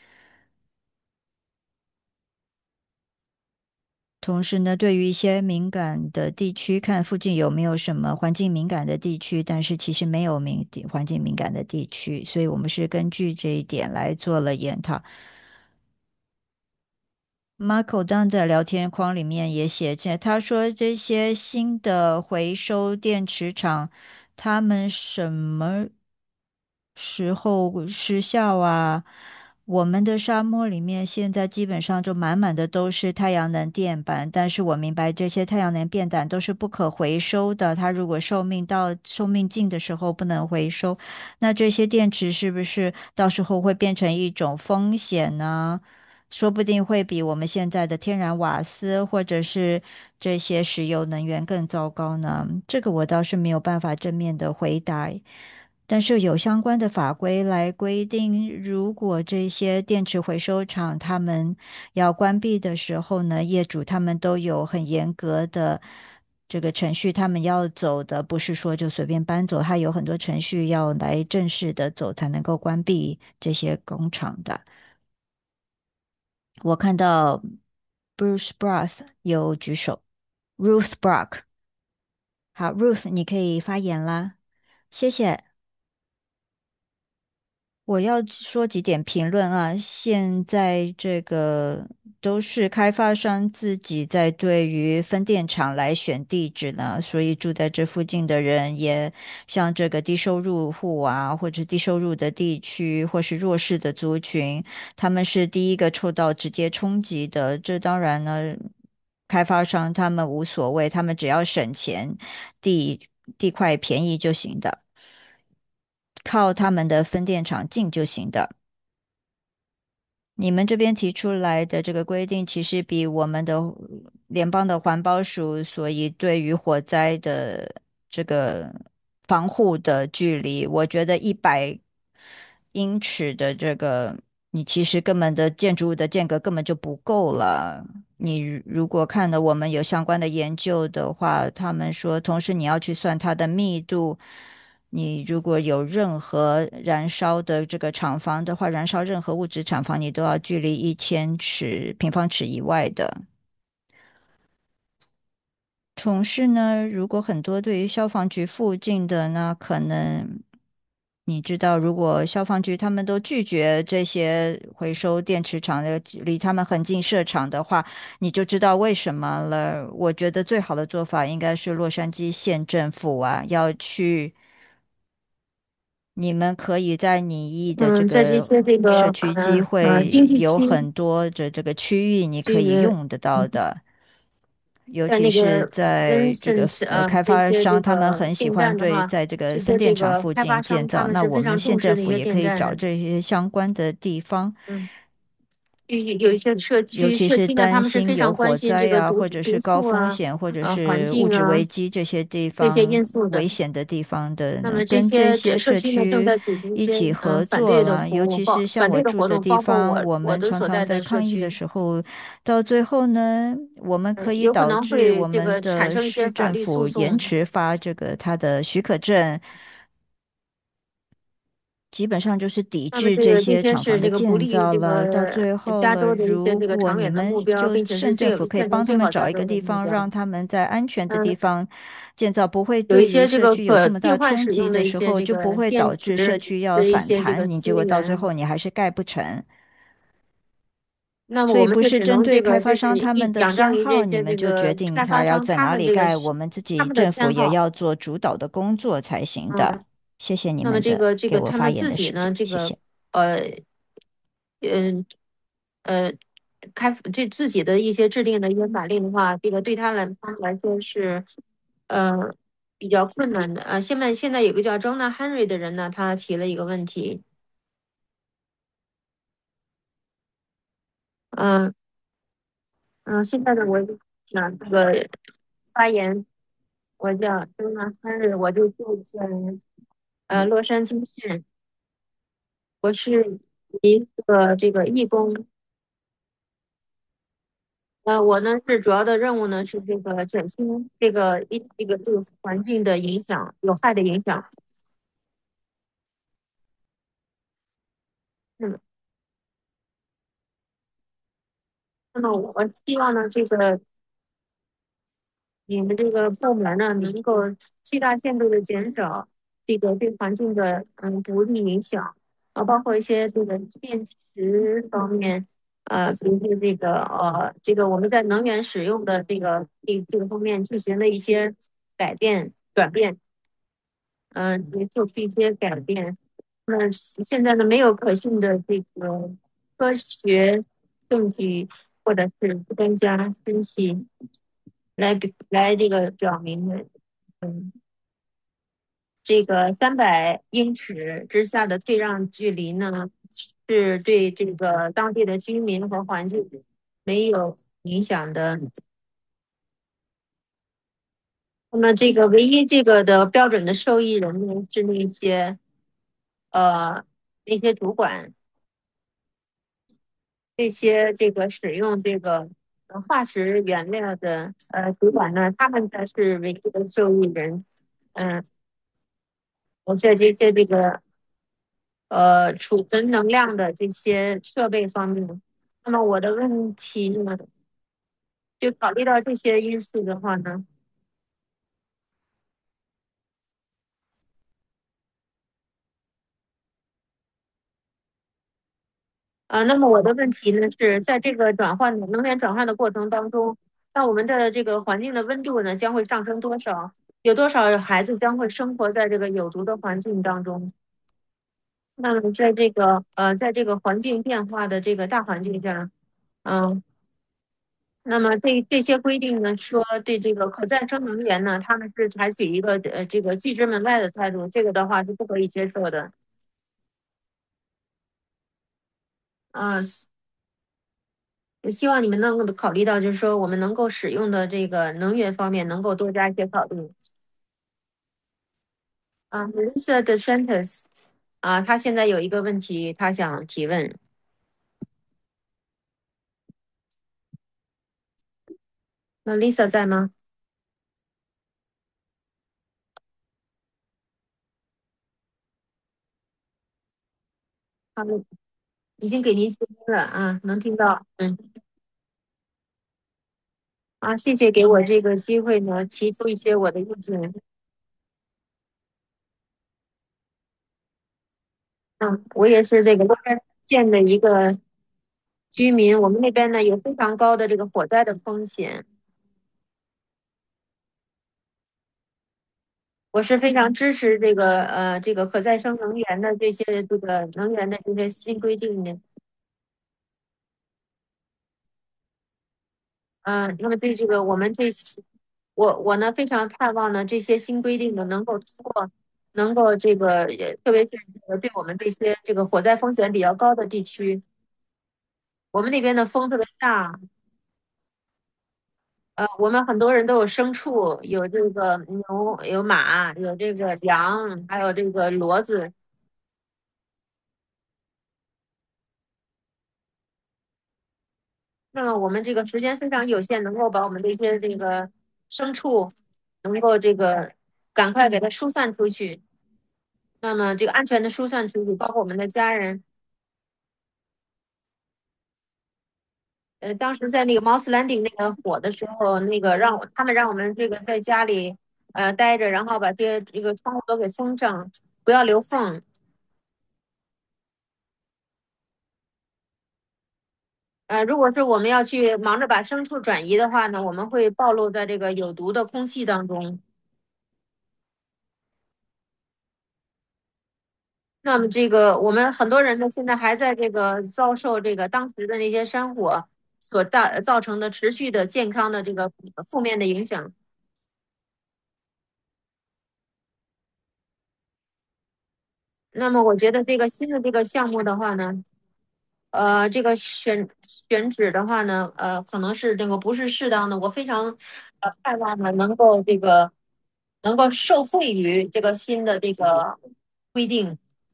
[SPEAKER 1] 同时呢，对于一些敏感的地区，看附近有没有什么环境敏感的地区，但是其实没有敏环境敏感的地区，所以我们是根据这一点来做了研讨。Marco 当在聊天框里面也写着，他说这些新的回收电池厂，他们什么时候失效啊？我们的沙漠里面现在基本上就满满的都是太阳能电板，但是我明白这些太阳能电板都是不可回收的，它如果寿命到寿命尽的时候不能回收，那这些电池是不是到时候会变成一种风险呢？说不定会比我们现在的天然瓦斯或者是这些石油能源更糟糕呢？这个我倒是没有办法正面的回答。但是有相关的法规来规定，如果这些电池回收厂他们要关闭的时候呢，业主他们都有很严格的这个程序，他们要走的，不是说就随便搬走，它有很多程序要来正式的走才能够关闭这些工厂的。我看到 Bruce Broth 有举手，Ruth Brock，好，Ruth，你可以发言啦，谢谢。我要说几点评论啊，现在这个都是开发商自己在对于分电厂来选地址呢，所以住在这附近的人也像这个低收入户啊，或者低收入的地区，或是弱势的族群，他们是第一个受到直接冲击的。这当然呢，开发商他们无所谓，他们只要省钱，地地块便宜就行的。靠他们的分电厂进就行的。你们这边提出来的这个规定，其实比我们的联邦的环保署，所以对于火灾的这个防护的距离，我觉得一百英尺的这个，你其实根本的建筑物的间隔根本就不够了。你如果看了我们有相关的研究的话，他们说，同时你要去算它的密度。你如果有任何燃烧的这个厂房的话，燃烧任何物质厂房，你都要距离一千尺平方尺以外的。同时呢，如果很多对于消防局附近的呢，可能你知道，如果消防局他们都拒绝这些回收电池厂的离他们很近设厂的话，你就知道为什么了。我觉得最好的做法应该是洛杉矶县政府啊，要去，你们可以在拟议的这
[SPEAKER 2] 嗯，在这
[SPEAKER 1] 个
[SPEAKER 2] 些这个
[SPEAKER 1] 社区机
[SPEAKER 2] 呃呃经
[SPEAKER 1] 会
[SPEAKER 2] 济区
[SPEAKER 1] 有很多的这个区域，你可
[SPEAKER 2] 这个
[SPEAKER 1] 以用得到
[SPEAKER 2] 嗯
[SPEAKER 1] 的。尤
[SPEAKER 2] 在
[SPEAKER 1] 其是
[SPEAKER 2] 那个
[SPEAKER 1] 在这个
[SPEAKER 2] Vincent
[SPEAKER 1] 呃
[SPEAKER 2] 呃
[SPEAKER 1] 开发商，
[SPEAKER 2] 这些这
[SPEAKER 1] 他们
[SPEAKER 2] 个电
[SPEAKER 1] 很喜欢
[SPEAKER 2] 站的话，
[SPEAKER 1] 对在这个分
[SPEAKER 2] 这些这
[SPEAKER 1] 电厂附
[SPEAKER 2] 个开发
[SPEAKER 1] 近建造，
[SPEAKER 2] 商他们
[SPEAKER 1] 那我们
[SPEAKER 2] 是非常重
[SPEAKER 1] 县政府
[SPEAKER 2] 视那些
[SPEAKER 1] 也可以找
[SPEAKER 2] 电站的。
[SPEAKER 1] 这些相关的地方，
[SPEAKER 2] 嗯。有有一些社区
[SPEAKER 1] 尤其是
[SPEAKER 2] 社区呢，他们是
[SPEAKER 1] 担心
[SPEAKER 2] 非常关
[SPEAKER 1] 有火
[SPEAKER 2] 心这个
[SPEAKER 1] 灾啊，
[SPEAKER 2] 毒毒
[SPEAKER 1] 或者是高
[SPEAKER 2] 素啊、
[SPEAKER 1] 风险，或者
[SPEAKER 2] 呃环
[SPEAKER 1] 是物
[SPEAKER 2] 境啊
[SPEAKER 1] 质危机这些地
[SPEAKER 2] 这些
[SPEAKER 1] 方
[SPEAKER 2] 因素的。
[SPEAKER 1] 危险的地方的呢，
[SPEAKER 2] 那么这
[SPEAKER 1] 跟这
[SPEAKER 2] 些这
[SPEAKER 1] 些社
[SPEAKER 2] 社区呢，正
[SPEAKER 1] 区
[SPEAKER 2] 在组织一些
[SPEAKER 1] 一起合
[SPEAKER 2] 嗯反对的
[SPEAKER 1] 作啊，尤
[SPEAKER 2] 服务，
[SPEAKER 1] 其是
[SPEAKER 2] 包反
[SPEAKER 1] 像我
[SPEAKER 2] 对的活动，
[SPEAKER 1] 住的地
[SPEAKER 2] 包括
[SPEAKER 1] 方，
[SPEAKER 2] 我
[SPEAKER 1] 我们
[SPEAKER 2] 我的所
[SPEAKER 1] 常常在
[SPEAKER 2] 在的社
[SPEAKER 1] 抗议的
[SPEAKER 2] 区。
[SPEAKER 1] 时候，到最后呢，我们可
[SPEAKER 2] 嗯，
[SPEAKER 1] 以
[SPEAKER 2] 有可能
[SPEAKER 1] 导致我
[SPEAKER 2] 会这个产
[SPEAKER 1] 们的
[SPEAKER 2] 生一些法
[SPEAKER 1] 市政
[SPEAKER 2] 律诉
[SPEAKER 1] 府延
[SPEAKER 2] 讼。
[SPEAKER 1] 迟发这个它的许可证。基本上就是抵制这
[SPEAKER 2] 那么这个这
[SPEAKER 1] 些厂房的
[SPEAKER 2] 些是这个不
[SPEAKER 1] 建
[SPEAKER 2] 利这
[SPEAKER 1] 造了。到
[SPEAKER 2] 个
[SPEAKER 1] 最后了，
[SPEAKER 2] 加州的一些这个
[SPEAKER 1] 如果
[SPEAKER 2] 长远的
[SPEAKER 1] 你们
[SPEAKER 2] 目标，
[SPEAKER 1] 就
[SPEAKER 2] 并且是最有
[SPEAKER 1] 县政府可以
[SPEAKER 2] 建成最
[SPEAKER 1] 帮他们
[SPEAKER 2] 好加州的
[SPEAKER 1] 找一个地方，
[SPEAKER 2] 目标。
[SPEAKER 1] 让他们在安全的地
[SPEAKER 2] 嗯，
[SPEAKER 1] 方建造，不会
[SPEAKER 2] 有一
[SPEAKER 1] 对于
[SPEAKER 2] 些这个
[SPEAKER 1] 社区有这
[SPEAKER 2] 可替
[SPEAKER 1] 么大
[SPEAKER 2] 换使用的
[SPEAKER 1] 冲击的
[SPEAKER 2] 一些这
[SPEAKER 1] 时候，就不会
[SPEAKER 2] 个电
[SPEAKER 1] 导致社
[SPEAKER 2] 池
[SPEAKER 1] 区要
[SPEAKER 2] 的一些这个
[SPEAKER 1] 反弹，你结果到最
[SPEAKER 2] 资源。
[SPEAKER 1] 后你还是盖不成。
[SPEAKER 2] 那么
[SPEAKER 1] 所以不
[SPEAKER 2] 我们就只
[SPEAKER 1] 是针对
[SPEAKER 2] 能这个，就
[SPEAKER 1] 开发商
[SPEAKER 2] 是一
[SPEAKER 1] 他们的
[SPEAKER 2] 仰仗于这
[SPEAKER 1] 偏好，你们就决
[SPEAKER 2] 些这个
[SPEAKER 1] 定
[SPEAKER 2] 开发商
[SPEAKER 1] 他要在
[SPEAKER 2] 他们这个
[SPEAKER 1] 哪里盖，我们自
[SPEAKER 2] 他们的
[SPEAKER 1] 己政府
[SPEAKER 2] 偏好。
[SPEAKER 1] 也要做主导的工作才行的。
[SPEAKER 2] 嗯，
[SPEAKER 1] 谢谢你
[SPEAKER 2] 那么
[SPEAKER 1] 们的
[SPEAKER 2] 这个这
[SPEAKER 1] 给我发
[SPEAKER 2] 个他们
[SPEAKER 1] 言的时间，
[SPEAKER 2] 自己呢，这个
[SPEAKER 1] 谢谢。
[SPEAKER 2] 呃嗯呃开这自己的一些制定的一些法令的话，这个对他来他们来说是呃比较困难的。呃，现在现在有个叫 Jonah Henry 的人呢，他提了一个问题。嗯嗯，现在呢，我想这个发言。我叫周南三日，我就住在呃洛杉矶县，我是一个这个义工。呃，我呢是主要的任务呢是这个减轻这个一这个对环境的影响，有害的影响。嗯，那么我希望呢这个你们这个部门呢，能够最大限度的减少这个对环境的嗯不利影响，啊，包括一些这个电池方面，呃，比如说这个呃，这个我们在能源使用的这个这这个方面进行了一些改变转变，嗯、也做出一些改变。那现在呢，没有可信的这个科学证据或者是专家分析。来比来这个表明的，嗯，这个三百英尺之下的退让距离呢，是对这个当地的居民和环境没有影响的。那么这个唯一这个的标准的受益人呢，是那些呃那些主管，这些这个使用这个呃化石原料的呃主管呢，他们才是唯一的受益人。嗯，我这这这这个呃储存能量的这些设备方面。那么我的问题呢，就考虑到这些因素的话呢，啊、那么我的问题呢是在这个转换的能源转换的过程当中，那我们的这个环境的温度呢将会上升多少？有多少孩子将会生活在这个有毒的环境当中？那么在这个呃，在这个环境变化的这个大环境下，嗯、那么这这些规定呢，说对这个可再生能源呢，他们是采取一个呃这个拒之门外的态度，这个的话是不可以接受的。呃，希望你们能够考虑到，就是说我们能够使用的这个能源方面能够多加一些考虑。啊，Lisa DeSantis 啊，他现在有一个问题，他想提问。那 Lisa 在吗？他们已经给您接听了啊，能听到。嗯。啊，谢谢给我这个机会呢，提出一些我的意见。 嗯，我也是这个洛杉矶县的一个居民，我们那边呢有非常高的这个火灾的风险。我是非常支持这个呃这个可再生能源的这些这个能源的这些新规定的。嗯、那么对这个我们这我我呢非常盼望呢这些新规定呢能够通过，能够这个也特别是这个对我们这些这个火灾风险比较高的地区，我们那边的风特别大。呃，我们很多人都有牲畜，有这个牛，有马，有这个羊，还有这个骡子。那么我们这个时间非常有限，能够把我们这些这个牲畜能够这个赶快给它疏散出去。那么这个安全的疏散出去，包括我们的家人。呃，当时在那个 Moss Landing 那个火的时候，那个让我他们让我们这个在家里呃待着，然后把这些这个窗户都给封上，不要留缝。呃，如果是我们要去忙着把牲畜转移的话呢，我们会暴露在这个有毒的空气当中。那么这个我们很多人呢，现在还在这个遭受这个当时的那些山火所大造成的持续的健康的这个负面的影响。那么我觉得这个新的这个项目的话呢，呃，这个选选址的话呢，呃，可能是这个不是适当的。我非常呃盼望呢能够这个能够受惠于这个新的这个规定。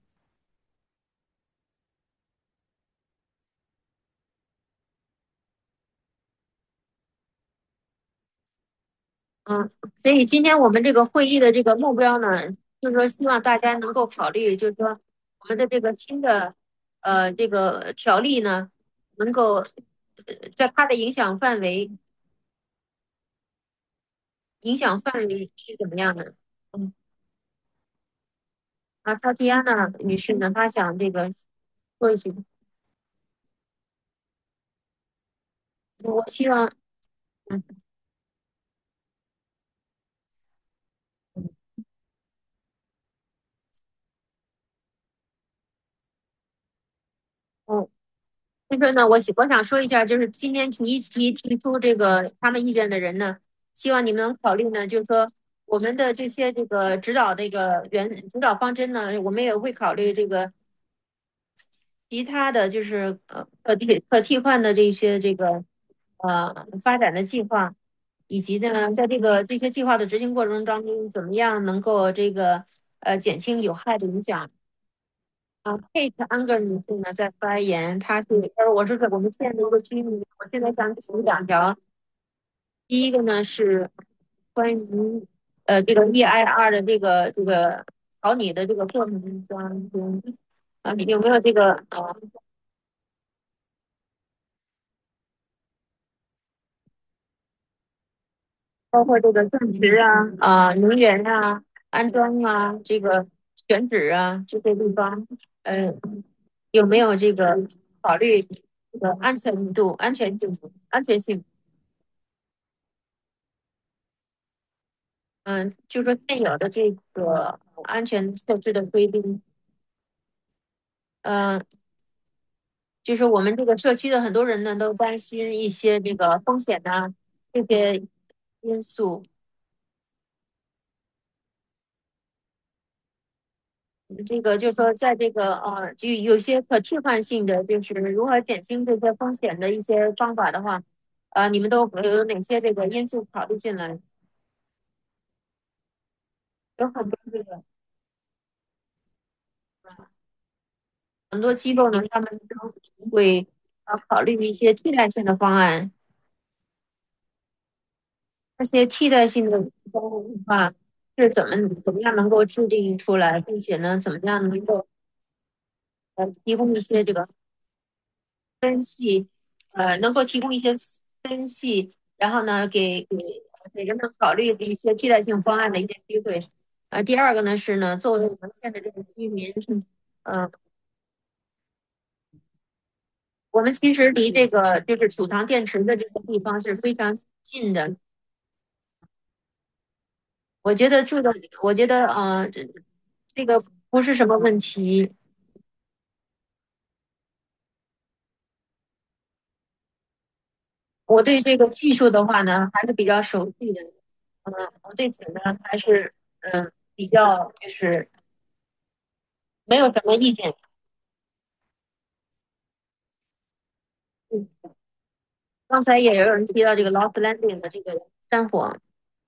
[SPEAKER 2] 嗯，所以今天我们这个会议的这个目标呢，就是说希望大家能够考虑，就是说我们的这个新的呃这个条例呢，能够呃在它的影响范围影响范围是怎么样的？嗯，啊，萨提亚娜女士呢，她想这个说一句，我希望，嗯嗯，就说呢，我想我想说一下，就是今天提提提出这个他们意见的人呢，希望你们能考虑呢，就是说我们的这些这个指导这个原指导方针呢，我们也会考虑这个其他的就是呃可替可替换的这些这个呃发展的计划，以及呢，在这个这些计划的执行过程当中，怎么样能够这个呃减轻有害的影响。啊，Kate Unger 女士呢在发言，她是，她说我是我们县的一个居民，我现在想提两条。第一个呢是关于呃这个 E I R 的这个这个考拟的这个过程当中，啊有没有这个呃包括这个种植啊啊能源啊安装啊这个选址啊这些地方，呃有没有这个考虑这个安全度、安全性、安全性？嗯，就说现有的这个安全设置的规定，嗯，就是我们这个社区的很多人呢都担心一些这个风险呐、这些因素。这个就说在这个呃，就有些可替换性的，就是如何减轻这些风险的一些方法的话，呃，你们都有哪些这个因素考虑进来？有很多这个很多机构呢，他们都会呃考虑一些替代性的方案。那些替代性的方案的话，是怎么怎么样能够制定出来，并且呢，怎么样能够呃提供一些这个分析，呃，能够提供一些分析，然后呢，给给给人们考虑一些替代性方案的一些机会。呃，第二个呢是呢，作为我们县的这个居民，嗯。 我们其实离这个就是储藏电池的这个地方是非常近的。我觉得住的，我觉得呃，这这个不是什么问题。我对这个技术的话呢，还是比较熟悉的。嗯，我对此呢还是嗯比较就是没有什么意见。嗯，刚才也有人提到这个 Lost Landing 的这个山火。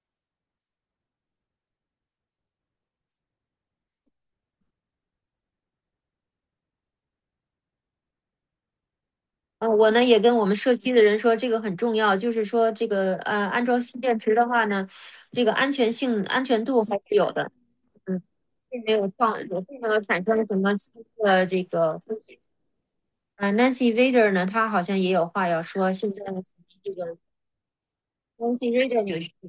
[SPEAKER 2] 嗯，我呢也跟我们社区的人说，这个很重要，就是说这个呃，安装新电池的话呢，这个安全性、安全度还是有的。嗯，并没有创，也并没有产生什么新的这个风险。呃，Nancy Reader 呢，她好像也有话要说，现在这个 Nancy Reader 女士。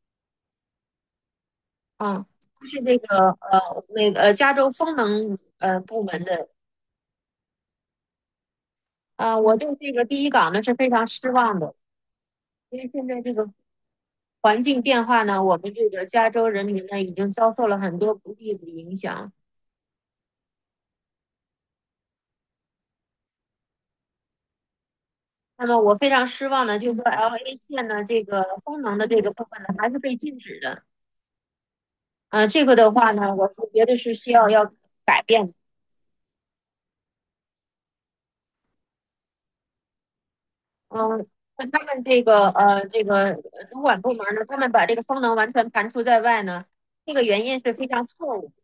[SPEAKER 2] 嗯，就是这个呃，那个呃，加州风能呃部门的。啊、我对这个第一港呢是非常失望的，因为现在这个环境变化呢，我们这个加州人民呢已经遭受了很多不利的影响。那么我非常失望的，就是说 L A 县呢这个风能的这个部分呢还是被禁止的。呃，这个的话呢，我是觉得是需要要改变的。嗯，那他们这个呃这个呃主管部门呢，他们把这个风能完全排除在外呢，这个原因是非常错误。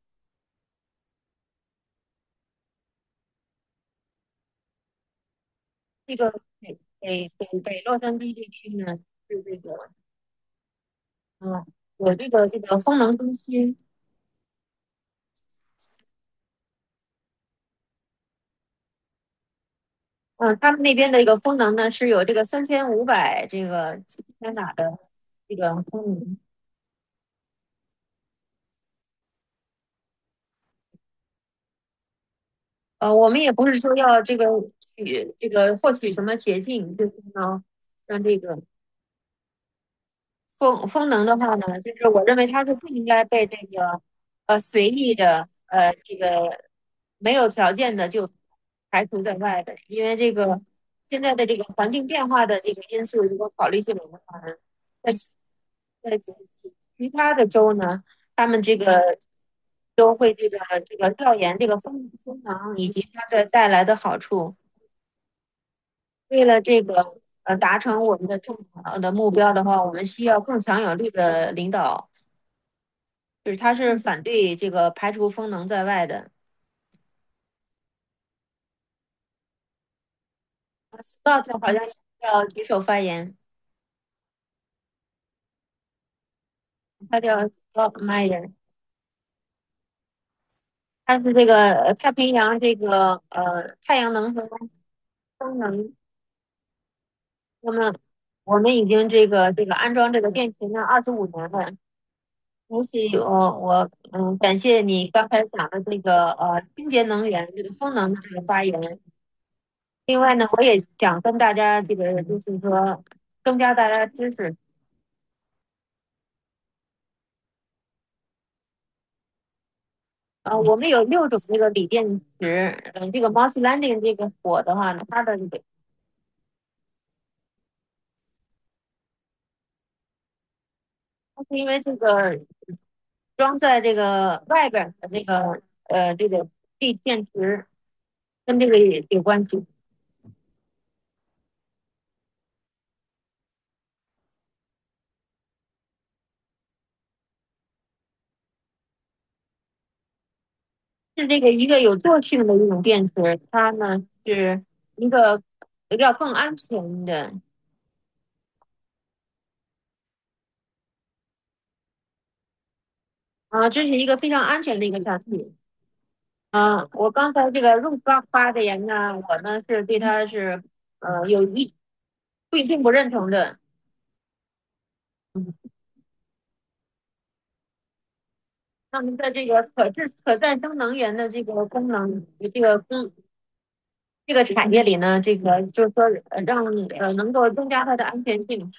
[SPEAKER 2] 这个北北北北洛杉矶地区呢是这个嗯有这个这个风能中心。嗯，他们那边的一个风能呢是有这个三千五百这个千瓦的这个风能。呃，我们也不是说要这个取这个获取什么捷径，就是呢，让这个风风能的话呢，就是我认为它是不应该被这个呃随意的呃这个没有条件的就排除在外的，因为这个现在的这个环境变化的这个因素如果考虑进来的话呢，在其在其其他的州呢，他们这个都会这个这个调研这个风风能以及它的带来的好处。为了这个呃达成我们的重要的目标的话，我们需要更强有力的领导，就是他是反对这个排除风能在外的。Scott 好像要举手发言，他叫 Scott Meyer，他是这个呃太平洋这个呃太阳能和风能。那么我们已经这个这个安装这个电池呢二十五年了。恭喜我我嗯，感谢你刚才讲的这个呃清洁能源这个风能的这个发言。另外呢，我也想跟大家这个就是说增加大家知识。呃，我们有六种这个锂电池。嗯、这个 Moss Landing 这个火的话呢，它的这个它是因为这个装在这个外边儿的这个呃这个锂电池跟这个也有关系。是这个一个有惰性的一种电池，它呢是一个要更安全的。啊，这是一个非常安全的一个产品。嗯，我刚才这个入发发的言呢，我呢是对它是呃有一不并不认同的。嗯，那么在这个可持可再生能源的这个功能，这个功这个产业里呢，这个就是说呃让呃能够增加它的安全性。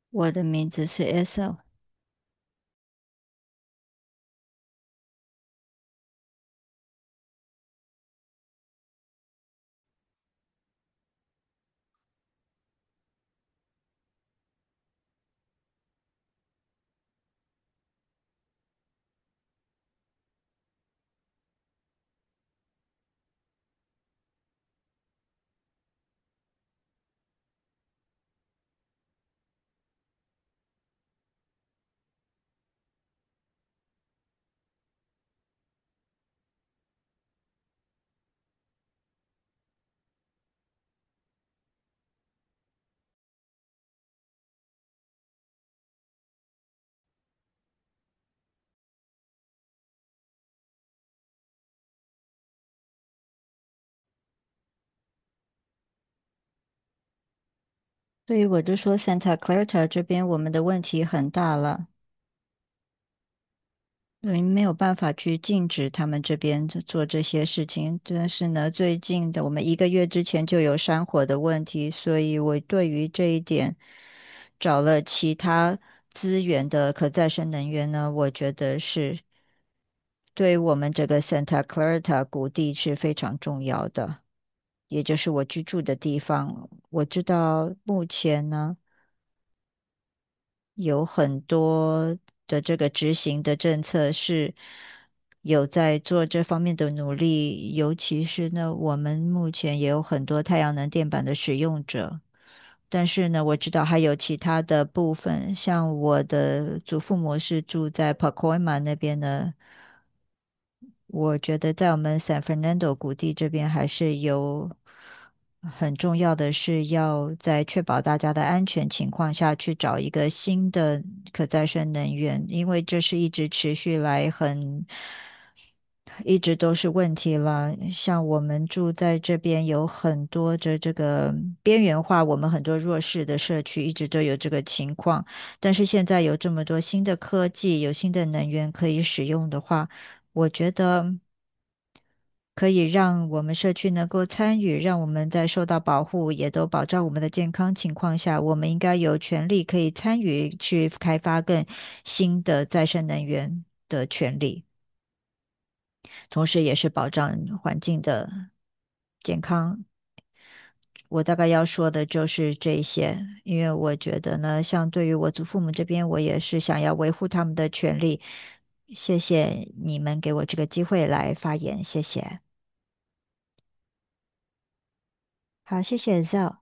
[SPEAKER 1] 我的名字是 S L。所以我就说 Santa Clarita 这边我们的问题很大了。嗯，没有办法去禁止他们这边做做这些事情，但是呢，最近的我们一个月之前就有山火的问题，所以我对于这一点找了其他资源的可再生能源呢，我觉得是对我们这个 Santa Clarita 谷地是非常重要的，也就是我居住的地方。我知道目前呢。有很多的这个执行的政策是有在做这方面的努力，尤其是呢，我们目前也有很多太阳能电板的使用者。但是呢，我知道还有其他的部分，像我的祖父母是住在 Pacoima 那边的，我觉得在我们 San Fernando 谷地这边还是有很重要的是要在确保大家的安全情况下去找一个新的可再生能源，因为这是一直持续来很一直都是问题了。像我们住在这边有很多的这个边缘化，我们很多弱势的社区一直都有这个情况，但是现在有这么多新的科技，有新的能源可以使用的话。我觉得可以让我们社区能够参与，让我们在受到保护，也都保障我们的健康情况下，我们应该有权利可以参与去开发更新的再生能源的权利，同时也是保障环境的健康。我大概要说的就是这些，因为我觉得呢，像对于我祖父母这边，我也是想要维护他们的权利。谢谢你们给我这个机会来发言，谢谢。好，谢谢 Zal。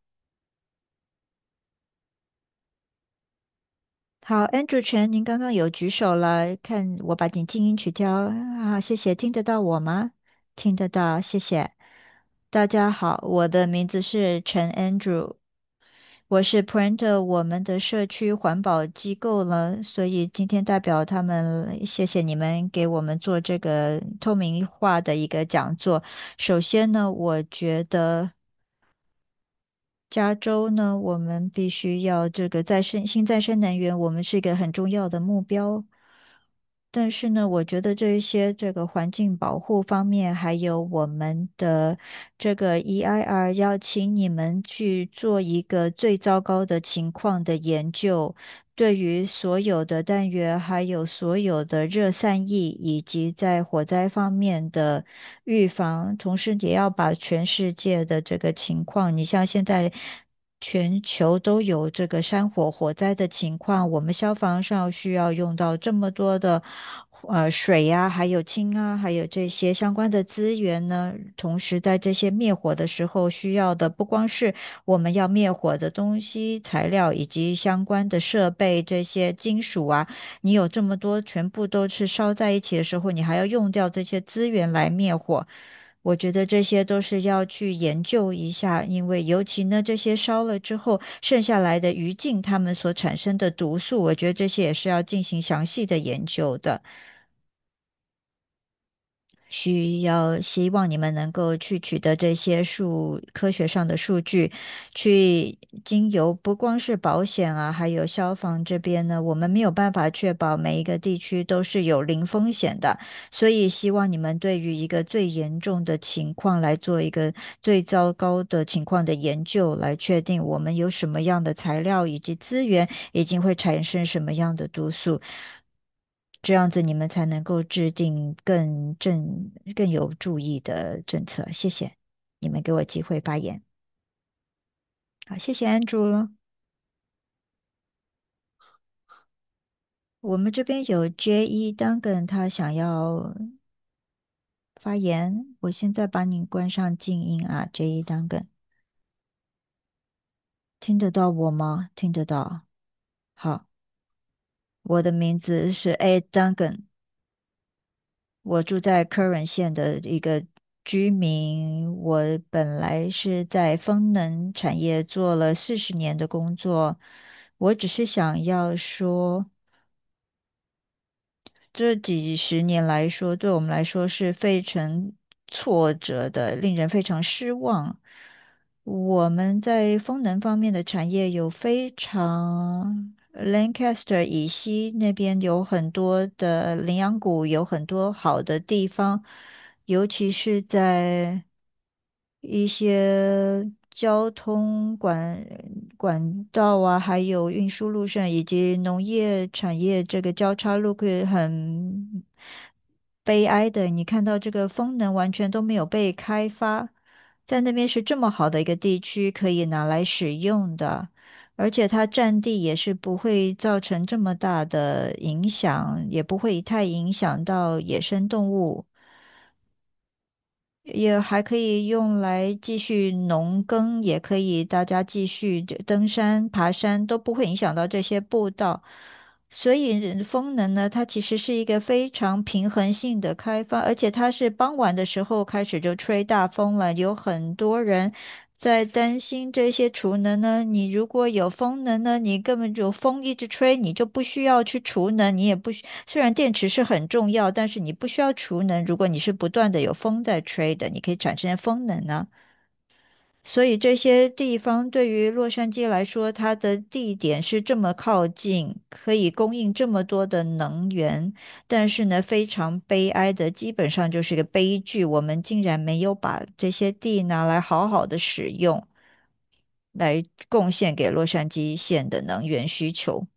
[SPEAKER 1] 好，Andrew 全，您刚刚有举手了，看我把你静音取消啊，谢谢，听得到我吗？听得到，谢谢。大家好，我的名字是陈 Andrew，我是 Printer 我们的社区环保机构了，所以今天代表他们，谢谢你们给我们做这个透明化的一个讲座。首先呢，我觉得。加州呢，我们必须要这个再生新再生能源，我们是一个很重要的目标。但是呢，我觉得这一些这个环境保护方面，还有我们的这个 E I R，要请你们去做一个最糟糕的情况的研究，对于所有的单元，还有所有的热散逸，以及在火灾方面的预防，同时也要把全世界的这个情况，你像现在。全球都有这个山火火灾的情况，我们消防上需要用到这么多的呃水呀、还有氢啊，还有这些相关的资源呢。同时，在这些灭火的时候，需要的不光是我们要灭火的东西、材料以及相关的设备，这些金属啊，你有这么多，全部都是烧在一起的时候，你还要用掉这些资源来灭火。我觉得这些都是要去研究一下，因为尤其呢，这些烧了之后剩下来的余烬，它们所产生的毒素，我觉得这些也是要进行详细的研究的。 需要希望你们能够去取得这些数科学上的数据，去经由不光是保险啊，还有消防这边呢，我们没有办法确保每一个地区都是有零风险的，所以希望你们对于一个最严重的情况来做一个最糟糕的情况的研究，来确定我们有什么样的材料以及资源，已经会产生什么样的毒素。这样子你们才能够制定更正、更有注意的政策。谢谢你们给我机会发言。好，谢谢 Andrew。我们这边有 J E Duncan，他想要发言。我现在把你关上静音啊，J E Duncan，听得到我吗？听得到。好，我的名字是 A Duncan。我住在科伦县的一个居民，我本来是在风能产业做了四十年的工作，我只是想要说。这几十年来说，对我们来说是非常挫折的，令人非常失望。我们在风能方面的产业有非常 Lancaster 以西那边有很多的羚羊谷，有很多好的地方，尤其是在一些交通管管道啊，还有运输路上，以及农业产业这个交叉路会很悲哀的。你看到这个风能完全都没有被开发，在那边是这么好的一个地区可以拿来使用的，而且它占地也是不会造成这么大的影响，也不会太影响到野生动物。也还可以用来继续农耕，也可以大家继续的登山、爬山，都不会影响到这些步道。所以风能呢，它其实是一个非常平衡性的开发，而且它是傍晚的时候开始就吹大风了，有很多人在担心这些储能呢。你如果有风能呢，你根本就风一直吹，你就不需要去储能，你也不需，虽然电池是很重要，但是你不需要储能。如果你是不断的有风在吹的，你可以产生风能呢。所以这些地方对于洛杉矶来说，它的地点是这么靠近，可以供应这么多的能源，但是呢，非常悲哀的，基本上就是个悲剧。我们竟然没有把这些地拿来好好的使用，来贡献给洛杉矶县的能源需求。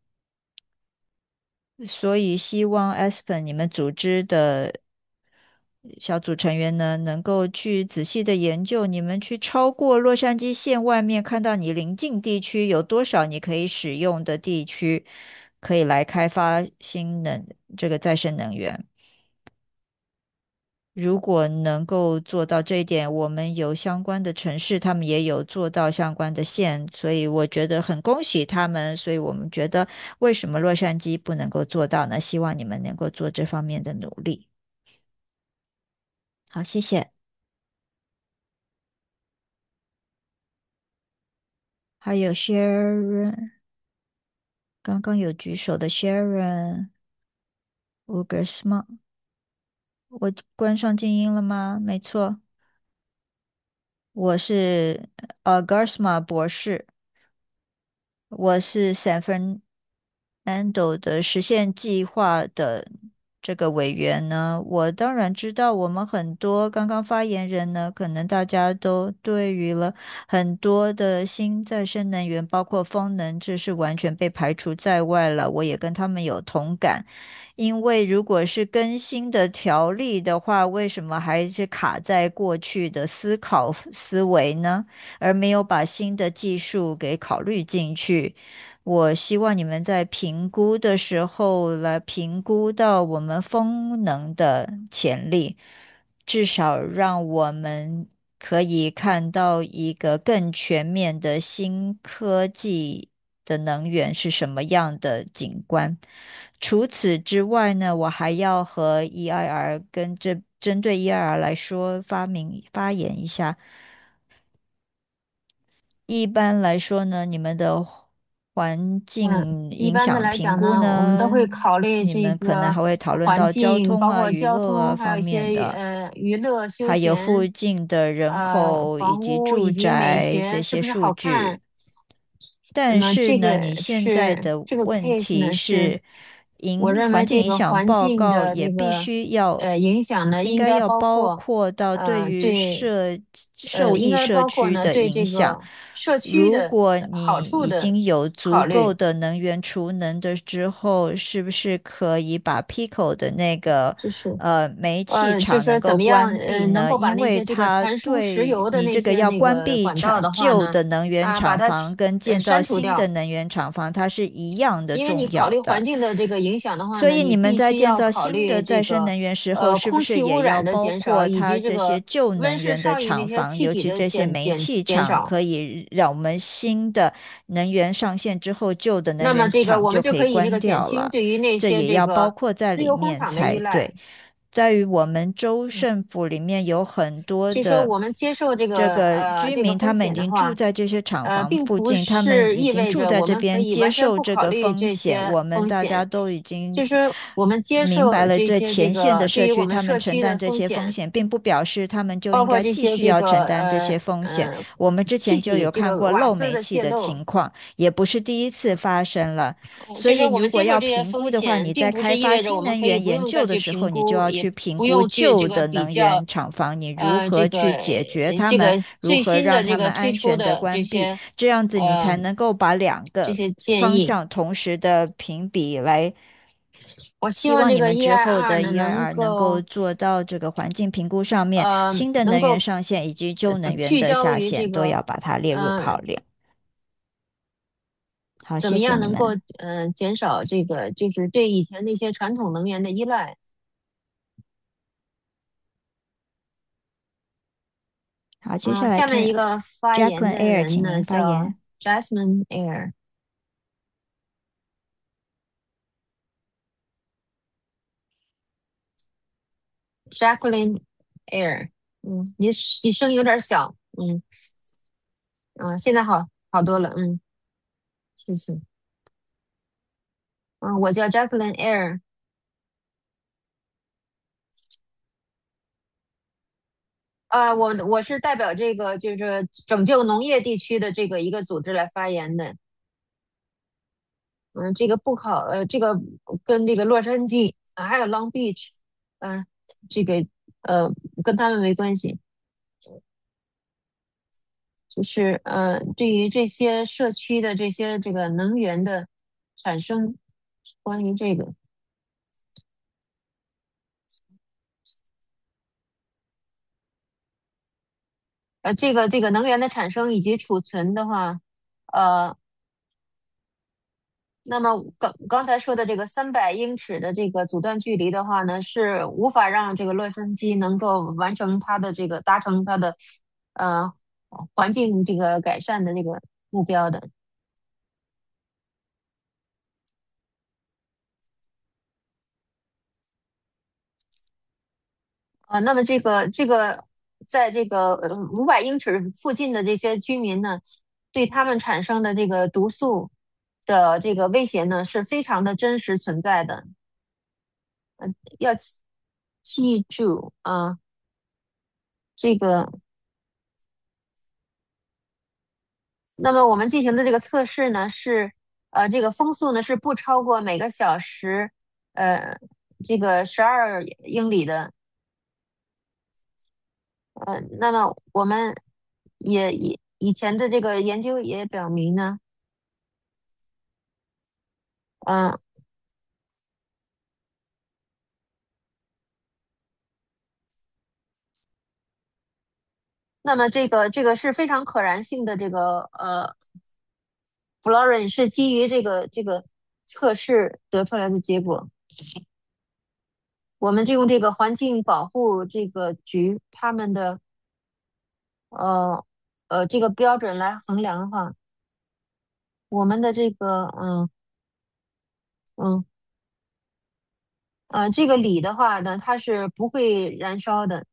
[SPEAKER 1] 所以希望 Aspen 你们组织的小组成员呢，能够去仔细的研究，你们去超过洛杉矶县外面，看到你邻近地区有多少你可以使用的地区，可以来开发新能这个再生能源。如果能够做到这一点，我们有相关的城市，他们也有做到相关的县，所以我觉得很恭喜他们。所以我们觉得，为什么洛杉矶不能够做到呢？希望你们能够做这方面的努力。好，谢谢。还有 Sharon，刚刚有举手的 Sharon u g e r s m a 我关上静音了吗？没错，我是呃 Garsma 博士。我是 San Fernando 的实现计划的这个委员呢，我当然知道，我们很多刚刚发言人呢，可能大家都对于了很多的新再生能源，包括风能，这是完全被排除在外了。我也跟他们有同感。因为如果是更新的条例的话，为什么还是卡在过去的思考思维呢？而没有把新的技术给考虑进去？我希望你们在评估的时候来评估到我们风能的潜力，至少让我们可以看到一个更全面的新科技的能源是什么样的景观。除此之外呢，我还要和 E I R 跟这针对 E I R 来说发明发言一下。一般来说呢，你们的环
[SPEAKER 2] 嗯，
[SPEAKER 1] 境影
[SPEAKER 2] 一般的
[SPEAKER 1] 响评估
[SPEAKER 2] 来讲呢，我们都
[SPEAKER 1] 呢？
[SPEAKER 2] 会考虑
[SPEAKER 1] 你们可能
[SPEAKER 2] 这个
[SPEAKER 1] 还会讨论
[SPEAKER 2] 环
[SPEAKER 1] 到交
[SPEAKER 2] 境，
[SPEAKER 1] 通啊、
[SPEAKER 2] 包括
[SPEAKER 1] 娱乐啊
[SPEAKER 2] 交通，还有
[SPEAKER 1] 方
[SPEAKER 2] 一些
[SPEAKER 1] 面的，
[SPEAKER 2] 呃娱乐休
[SPEAKER 1] 还有附
[SPEAKER 2] 闲，
[SPEAKER 1] 近的人
[SPEAKER 2] 呃
[SPEAKER 1] 口以
[SPEAKER 2] 房
[SPEAKER 1] 及住
[SPEAKER 2] 屋以及美学
[SPEAKER 1] 宅这些
[SPEAKER 2] 是不是
[SPEAKER 1] 数据。
[SPEAKER 2] 好看。那
[SPEAKER 1] 但是呢，
[SPEAKER 2] 么这个
[SPEAKER 1] 你现在
[SPEAKER 2] 是
[SPEAKER 1] 的
[SPEAKER 2] 这个
[SPEAKER 1] 问
[SPEAKER 2] case
[SPEAKER 1] 题
[SPEAKER 2] 呢是，
[SPEAKER 1] 是，影
[SPEAKER 2] 我认为
[SPEAKER 1] 环境影
[SPEAKER 2] 这个环
[SPEAKER 1] 响报
[SPEAKER 2] 境的
[SPEAKER 1] 告也必
[SPEAKER 2] 这个
[SPEAKER 1] 须要，
[SPEAKER 2] 呃影响呢，
[SPEAKER 1] 应该
[SPEAKER 2] 应该
[SPEAKER 1] 要包
[SPEAKER 2] 包括
[SPEAKER 1] 括到对
[SPEAKER 2] 呃
[SPEAKER 1] 于
[SPEAKER 2] 对
[SPEAKER 1] 社
[SPEAKER 2] 呃应该
[SPEAKER 1] 受益社
[SPEAKER 2] 包括呢
[SPEAKER 1] 区的
[SPEAKER 2] 对这
[SPEAKER 1] 影响。
[SPEAKER 2] 个社区的
[SPEAKER 1] 如果
[SPEAKER 2] 好
[SPEAKER 1] 你已
[SPEAKER 2] 处的
[SPEAKER 1] 经有足够
[SPEAKER 2] 考虑，
[SPEAKER 1] 的能源储能的之后，是不是可以把 Pico 的那个
[SPEAKER 2] 就是
[SPEAKER 1] 呃煤气
[SPEAKER 2] 呃就
[SPEAKER 1] 厂能
[SPEAKER 2] 说怎么样
[SPEAKER 1] 够关闭
[SPEAKER 2] 呃能
[SPEAKER 1] 呢？
[SPEAKER 2] 够把
[SPEAKER 1] 因为
[SPEAKER 2] 那些这个
[SPEAKER 1] 它
[SPEAKER 2] 传输石油的
[SPEAKER 1] 对你
[SPEAKER 2] 那些
[SPEAKER 1] 这个要
[SPEAKER 2] 那个
[SPEAKER 1] 关闭
[SPEAKER 2] 管道
[SPEAKER 1] 厂
[SPEAKER 2] 的话呢
[SPEAKER 1] 旧的能源
[SPEAKER 2] 啊把它
[SPEAKER 1] 厂房跟
[SPEAKER 2] 呃
[SPEAKER 1] 建造
[SPEAKER 2] 删除掉。
[SPEAKER 1] 新的能源厂房，它是一样的
[SPEAKER 2] 因为你
[SPEAKER 1] 重
[SPEAKER 2] 考虑环
[SPEAKER 1] 要的。
[SPEAKER 2] 境的这个影响的话呢，
[SPEAKER 1] 所以你
[SPEAKER 2] 你
[SPEAKER 1] 们在建
[SPEAKER 2] 必须要
[SPEAKER 1] 造新的
[SPEAKER 2] 考虑
[SPEAKER 1] 再生
[SPEAKER 2] 这个
[SPEAKER 1] 能源时候，
[SPEAKER 2] 呃
[SPEAKER 1] 是不
[SPEAKER 2] 空气污
[SPEAKER 1] 是也要
[SPEAKER 2] 染的减少，
[SPEAKER 1] 包括
[SPEAKER 2] 以
[SPEAKER 1] 它这些
[SPEAKER 2] 及这个
[SPEAKER 1] 旧
[SPEAKER 2] 温室
[SPEAKER 1] 能源的
[SPEAKER 2] 效应那些
[SPEAKER 1] 厂房，尤
[SPEAKER 2] 气体的
[SPEAKER 1] 其这些
[SPEAKER 2] 减减
[SPEAKER 1] 煤气
[SPEAKER 2] 减少。
[SPEAKER 1] 厂，可以让我们新的能源上线之后，旧的能
[SPEAKER 2] 那么
[SPEAKER 1] 源
[SPEAKER 2] 这个我们
[SPEAKER 1] 厂就可以
[SPEAKER 2] 就可以那个
[SPEAKER 1] 关
[SPEAKER 2] 减
[SPEAKER 1] 掉了。
[SPEAKER 2] 轻对于那
[SPEAKER 1] 这
[SPEAKER 2] 些
[SPEAKER 1] 也要包
[SPEAKER 2] 这个
[SPEAKER 1] 括在里
[SPEAKER 2] 石油工
[SPEAKER 1] 面
[SPEAKER 2] 厂的依赖。
[SPEAKER 1] 才对。在于我们州
[SPEAKER 2] 嗯，
[SPEAKER 1] 政府里面有很多
[SPEAKER 2] 就说
[SPEAKER 1] 的
[SPEAKER 2] 我们接受这
[SPEAKER 1] 这
[SPEAKER 2] 个呃
[SPEAKER 1] 个居民，他
[SPEAKER 2] 这个风
[SPEAKER 1] 们已经住
[SPEAKER 2] 险的话，
[SPEAKER 1] 在这些厂
[SPEAKER 2] 呃，
[SPEAKER 1] 房
[SPEAKER 2] 并不
[SPEAKER 1] 附近，他们
[SPEAKER 2] 是意
[SPEAKER 1] 已经住
[SPEAKER 2] 味着我们可
[SPEAKER 1] 在这边，接
[SPEAKER 2] 以完全
[SPEAKER 1] 受这个
[SPEAKER 2] 不考虑
[SPEAKER 1] 风险。
[SPEAKER 2] 这些
[SPEAKER 1] 我们大家
[SPEAKER 2] 风险。
[SPEAKER 1] 都已经
[SPEAKER 2] 就是我们接
[SPEAKER 1] 明白了，
[SPEAKER 2] 受这
[SPEAKER 1] 这
[SPEAKER 2] 些这
[SPEAKER 1] 前线的
[SPEAKER 2] 个对于我
[SPEAKER 1] 社区，
[SPEAKER 2] 们社区
[SPEAKER 1] 他们承担
[SPEAKER 2] 的风险。
[SPEAKER 1] 这些风险，并不表示他们就
[SPEAKER 2] 包
[SPEAKER 1] 应该
[SPEAKER 2] 括这些
[SPEAKER 1] 继续要
[SPEAKER 2] 这个
[SPEAKER 1] 承担这些
[SPEAKER 2] 呃
[SPEAKER 1] 风险。
[SPEAKER 2] 呃
[SPEAKER 1] 我们之前
[SPEAKER 2] 气体这
[SPEAKER 1] 就有看
[SPEAKER 2] 个瓦斯
[SPEAKER 1] 过漏煤
[SPEAKER 2] 的泄漏。
[SPEAKER 1] 气的情况，也不是第一次发生了。所以，
[SPEAKER 2] 就说我们
[SPEAKER 1] 如果要
[SPEAKER 2] 接受这些
[SPEAKER 1] 评估的话，
[SPEAKER 2] 风险，
[SPEAKER 1] 你在
[SPEAKER 2] 并不是意
[SPEAKER 1] 开发
[SPEAKER 2] 味着我们可以
[SPEAKER 1] 新能源研
[SPEAKER 2] 不用再去
[SPEAKER 1] 究的时候，你就
[SPEAKER 2] 评估，也
[SPEAKER 1] 要去评
[SPEAKER 2] 不
[SPEAKER 1] 估
[SPEAKER 2] 用去这个
[SPEAKER 1] 旧的能
[SPEAKER 2] 比较
[SPEAKER 1] 源厂房，你如
[SPEAKER 2] 呃这个
[SPEAKER 1] 何去解决
[SPEAKER 2] 呃
[SPEAKER 1] 它们，
[SPEAKER 2] 这个
[SPEAKER 1] 如
[SPEAKER 2] 最新的这
[SPEAKER 1] 何让它
[SPEAKER 2] 个推
[SPEAKER 1] 们安全的
[SPEAKER 2] 出的这
[SPEAKER 1] 关闭，
[SPEAKER 2] 些
[SPEAKER 1] 这样子你才
[SPEAKER 2] 呃
[SPEAKER 1] 能够把两个
[SPEAKER 2] 这些建议。
[SPEAKER 1] 方向同时的评比来。
[SPEAKER 2] 我希
[SPEAKER 1] 希望你
[SPEAKER 2] 望这个
[SPEAKER 1] 们之后
[SPEAKER 2] E I R
[SPEAKER 1] 的
[SPEAKER 2] 呢能
[SPEAKER 1] E I R 能够
[SPEAKER 2] 够
[SPEAKER 1] 做到这个环境评估上面，
[SPEAKER 2] 呃
[SPEAKER 1] 新的能源
[SPEAKER 2] 能够
[SPEAKER 1] 上限以及
[SPEAKER 2] 呃
[SPEAKER 1] 旧能源
[SPEAKER 2] 聚
[SPEAKER 1] 的
[SPEAKER 2] 焦于这
[SPEAKER 1] 下限都
[SPEAKER 2] 个
[SPEAKER 1] 要把它列入考
[SPEAKER 2] 嗯、
[SPEAKER 1] 量。好，
[SPEAKER 2] 怎么
[SPEAKER 1] 谢谢
[SPEAKER 2] 样能够
[SPEAKER 1] 你们。
[SPEAKER 2] 呃减少这个就是对以前那些传统能源的依赖。
[SPEAKER 1] 好，接下
[SPEAKER 2] 嗯，
[SPEAKER 1] 来
[SPEAKER 2] 下面
[SPEAKER 1] turn
[SPEAKER 2] 一个发言
[SPEAKER 1] Jacqueline
[SPEAKER 2] 的
[SPEAKER 1] Air，
[SPEAKER 2] 人呢
[SPEAKER 1] 请您发
[SPEAKER 2] 叫
[SPEAKER 1] 言。
[SPEAKER 2] Jasmine Air。Jacqueline Air。嗯，你你声音有点小。嗯嗯，现在好好多了。嗯，谢谢。嗯，我叫 Jacqueline Air。啊，我我是代表这个就是拯救农业地区的这个一个组织来发言的。嗯，这个不考呃，这个跟这个洛杉矶啊还有 Long Beach，嗯、这个呃跟他们没关系。就是呃，对于这些社区的这些这个能源的产生，关于这个呃这个这个能源的产生以及储存的话，呃，那么刚刚才说的这个三百英尺的这个阻断距离的话呢，是无法让这个洛杉矶能够完成它的这个达成它的呃环境这个改善的这个目标的。啊，那么这个这个，在这个呃五百英尺附近的这些居民呢，对他们产生的这个毒素的这个威胁呢，是非常的真实存在的。要记记住啊，这个，那么我们进行的这个测试呢，是呃这个风速呢是不超过每个小时呃这个十二英里的。呃，那么我们也以以前的这个研究也表明呢。嗯，那么这个这个是非常可燃性的这个呃 f l o r i n 是基于这个这个测试得出来的结果。我们就用这个环境保护这个局他们的呃呃这个标准来衡量的话，我们的这个嗯嗯呃这个锂的话呢，它是不会燃烧的。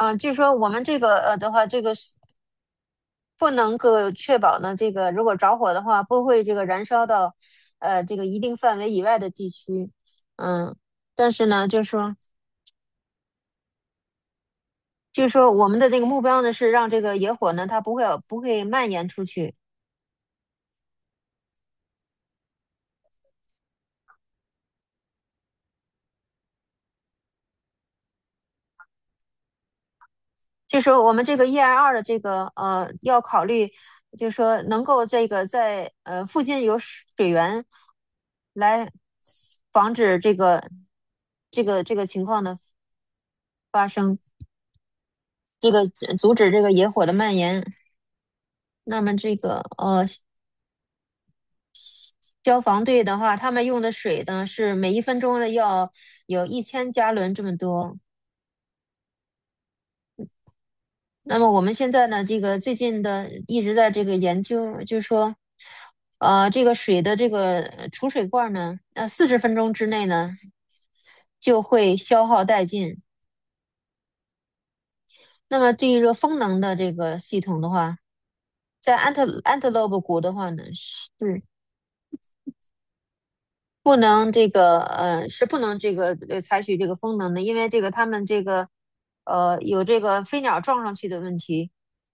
[SPEAKER 2] 啊，就是说我们这个呃的话，这个是不能够确保呢，这个如果着火的话，不会这个燃烧到呃这个一定范围以外的地区。嗯，但是呢，就是说，就是说我们的这个目标呢是让这个野火呢它不会不会蔓延出去。就是说我们这个 E I R 的这个呃要考虑，就是说能够这个在呃附近有水源来防止这个这个这个情况的发生，这个阻止这个野火的蔓延。那么这个呃消防队的话，他们用的水呢是每一分钟的要有一千加仑这么多。那么我们现在呢，这个最近的一直在这个研究，就是说，呃，这个水的这个呃储水罐呢，呃，四十分钟之内呢就会消耗殆尽。那么对于这个风能的这个系统的话，在安特安特洛普湖的话呢，是不能这个呃是不能这个呃采取这个风能的，因为这个他们这个呃有这个飞鸟撞上去的问题。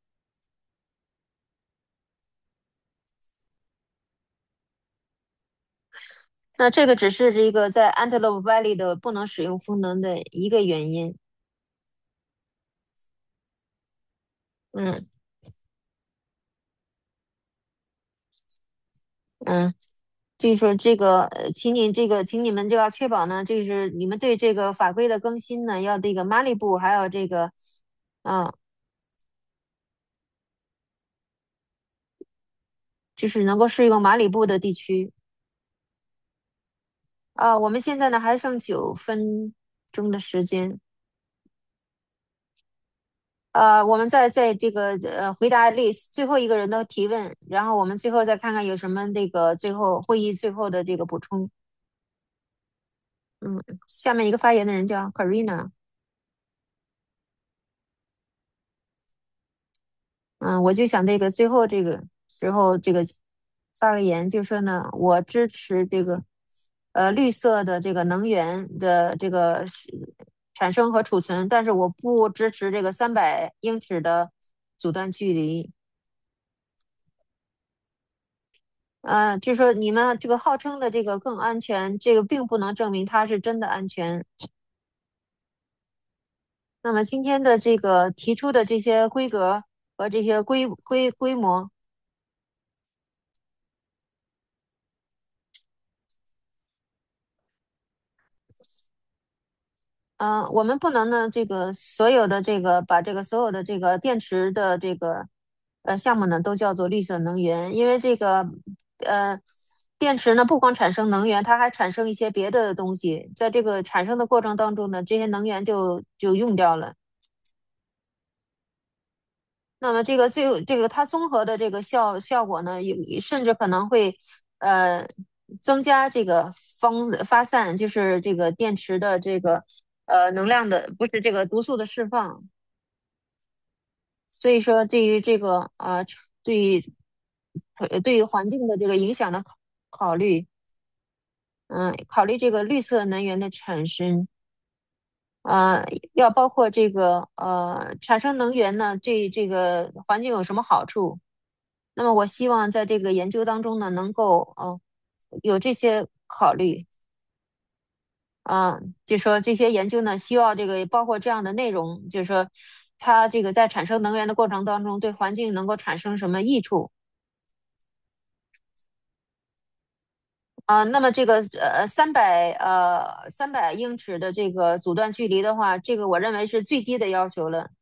[SPEAKER 2] 那这个只是这个在 Antelope Valley 的不能使用风能的一个原因。嗯嗯，就是说这个，呃请你这个，请你们就要确保呢，就是你们对这个法规的更新呢，要这个马里布还有这个，嗯，就是能够适用马里布的地区。啊，我们现在呢还剩九分钟的时间。呃，我们再在这个呃回答 list 最后一个人的提问，然后我们最后再看看有什么这个最后会议最后的这个补充。嗯，下面一个发言的人叫 Karina。嗯，我就想这个最后这个时候这个发个言，就说呢，我支持这个呃绿色的这个能源的这个是产生和储存，但是我不支持这个三百英尺的阻断距离。呃，就说你们这个号称的这个更安全，这个并不能证明它是真的安全。那么今天的这个提出的这些规格和这些规规规模。嗯，呃我们不能呢，这个所有的这个把这个所有的这个电池的这个呃项目呢都叫做绿色能源，因为这个呃电池呢不光产生能源，它还产生一些别的东西，在这个产生的过程当中呢，这些能源就就用掉了。那么这个最后这个它综合的这个效效果呢，有甚至可能会呃增加这个方发散，就是这个电池的这个呃能量的，不是这个毒素的释放。所以说，对于这个呃，对于呃对于环境的这个影响的考考虑，嗯、考虑这个绿色能源的产生，呃，要包括这个呃，产生能源呢，对这个环境有什么好处？那么我希望在这个研究当中呢，能够呃有这些考虑。嗯，就说这些研究呢，需要这个包括这样的内容，就是说它这个在产生能源的过程当中，对环境能够产生什么益处？啊，那么这个呃三百呃三百英尺的这个阻断距离的话，这个我认为是最低的要求了。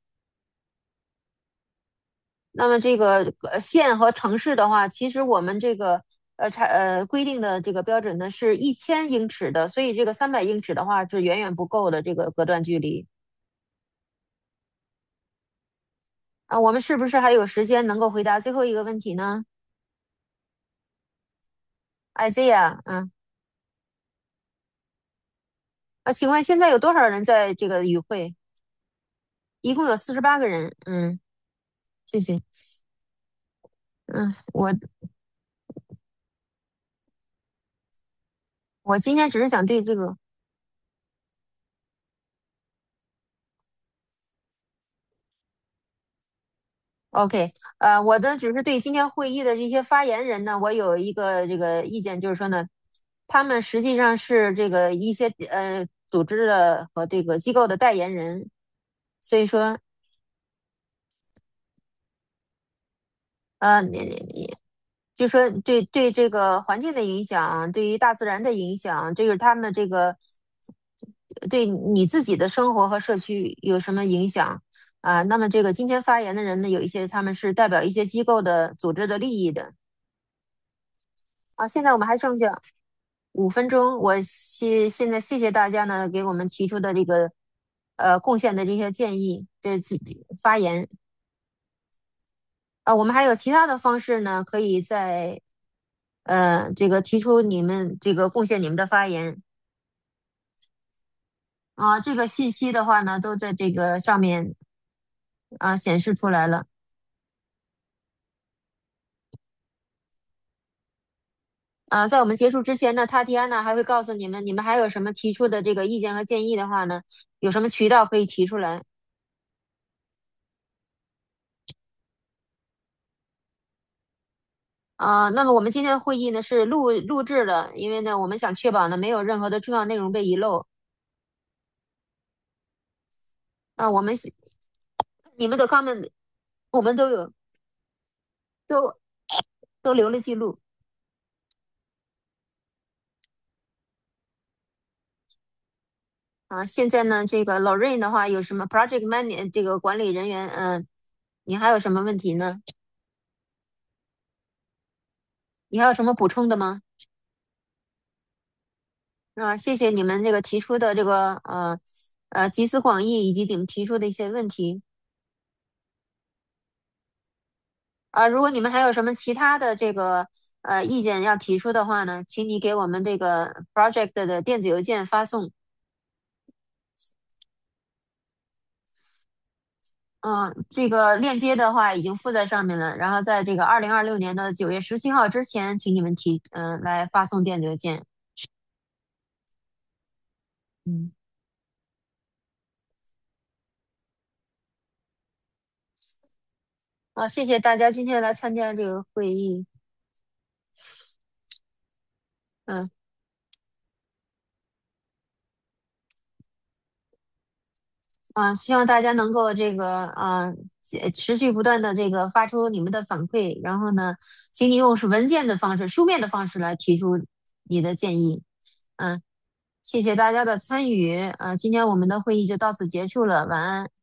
[SPEAKER 2] 那么这个呃县和城市的话，其实我们这个呃产呃规定的这个标准呢是一千英尺的，所以这个三百英尺的话是远远不够的这个隔断距离。啊，我们是不是还有时间能够回答最后一个问题呢？Isaiah，嗯，啊，请问现在有多少人在这个与会？ 一共有四十八个人。嗯，谢谢。嗯，我我今天只是想对这个。OK，呃，我的只是对今天会议的这些发言人呢，我有一个这个意见，就是说呢，他们实际上是这个一些呃组织的和这个机构的代言人，所以说，呃，你你你，就说对对这个环境的影响，对于大自然的影响，这个他们这个对你自己的生活和社区有什么影响啊？那么这个今天发言的人呢，有一些他们是代表一些机构的组织的利益的。啊，现在我们还剩下五分钟，我谢现在谢谢大家呢给我们提出的这个呃贡献的这些建议，这自己发言。啊，我们还有其他的方式呢，可以在呃这个提出你们这个贡献你们的发言。啊，这个信息的话呢，都在这个上面啊显示出来了。啊，在我们结束之前呢，塔提安娜还会告诉你们，你们还有什么提出的这个意见和建议的话呢，有什么渠道可以提出来。啊，那么我们今天的会议呢是录录制的，因为呢，我们想确保呢没有任何的重要内容被遗漏。啊，我们是你们的 comment 我们都有都都留了记录。啊。现在呢，这个 Lorraine 的话有什么 project man 这个管理人员，嗯，你还有什么问题呢？你还有什么补充的吗？啊，谢谢你们这个提出的这个呃呃集思广益以及你们提出的一些问题。啊，如果你们还有什么其他的这个呃意见要提出的话呢，请你给我们这个 project 的电子邮件发送。嗯，这个链接的话已经附在上面了，然后在这个二零二六年的九月十七号之前，请你们提嗯、呃来发送电子邮件。嗯，好，谢谢大家今天来参加这个会议。嗯。啊，希望大家能够这个啊，持持续不断的这个发出你们的反馈，然后呢，请你用是文件的方式、书面的方式来提出你的建议。嗯，谢谢大家的参与，呃，今天我们的会议就到此结束了，晚安。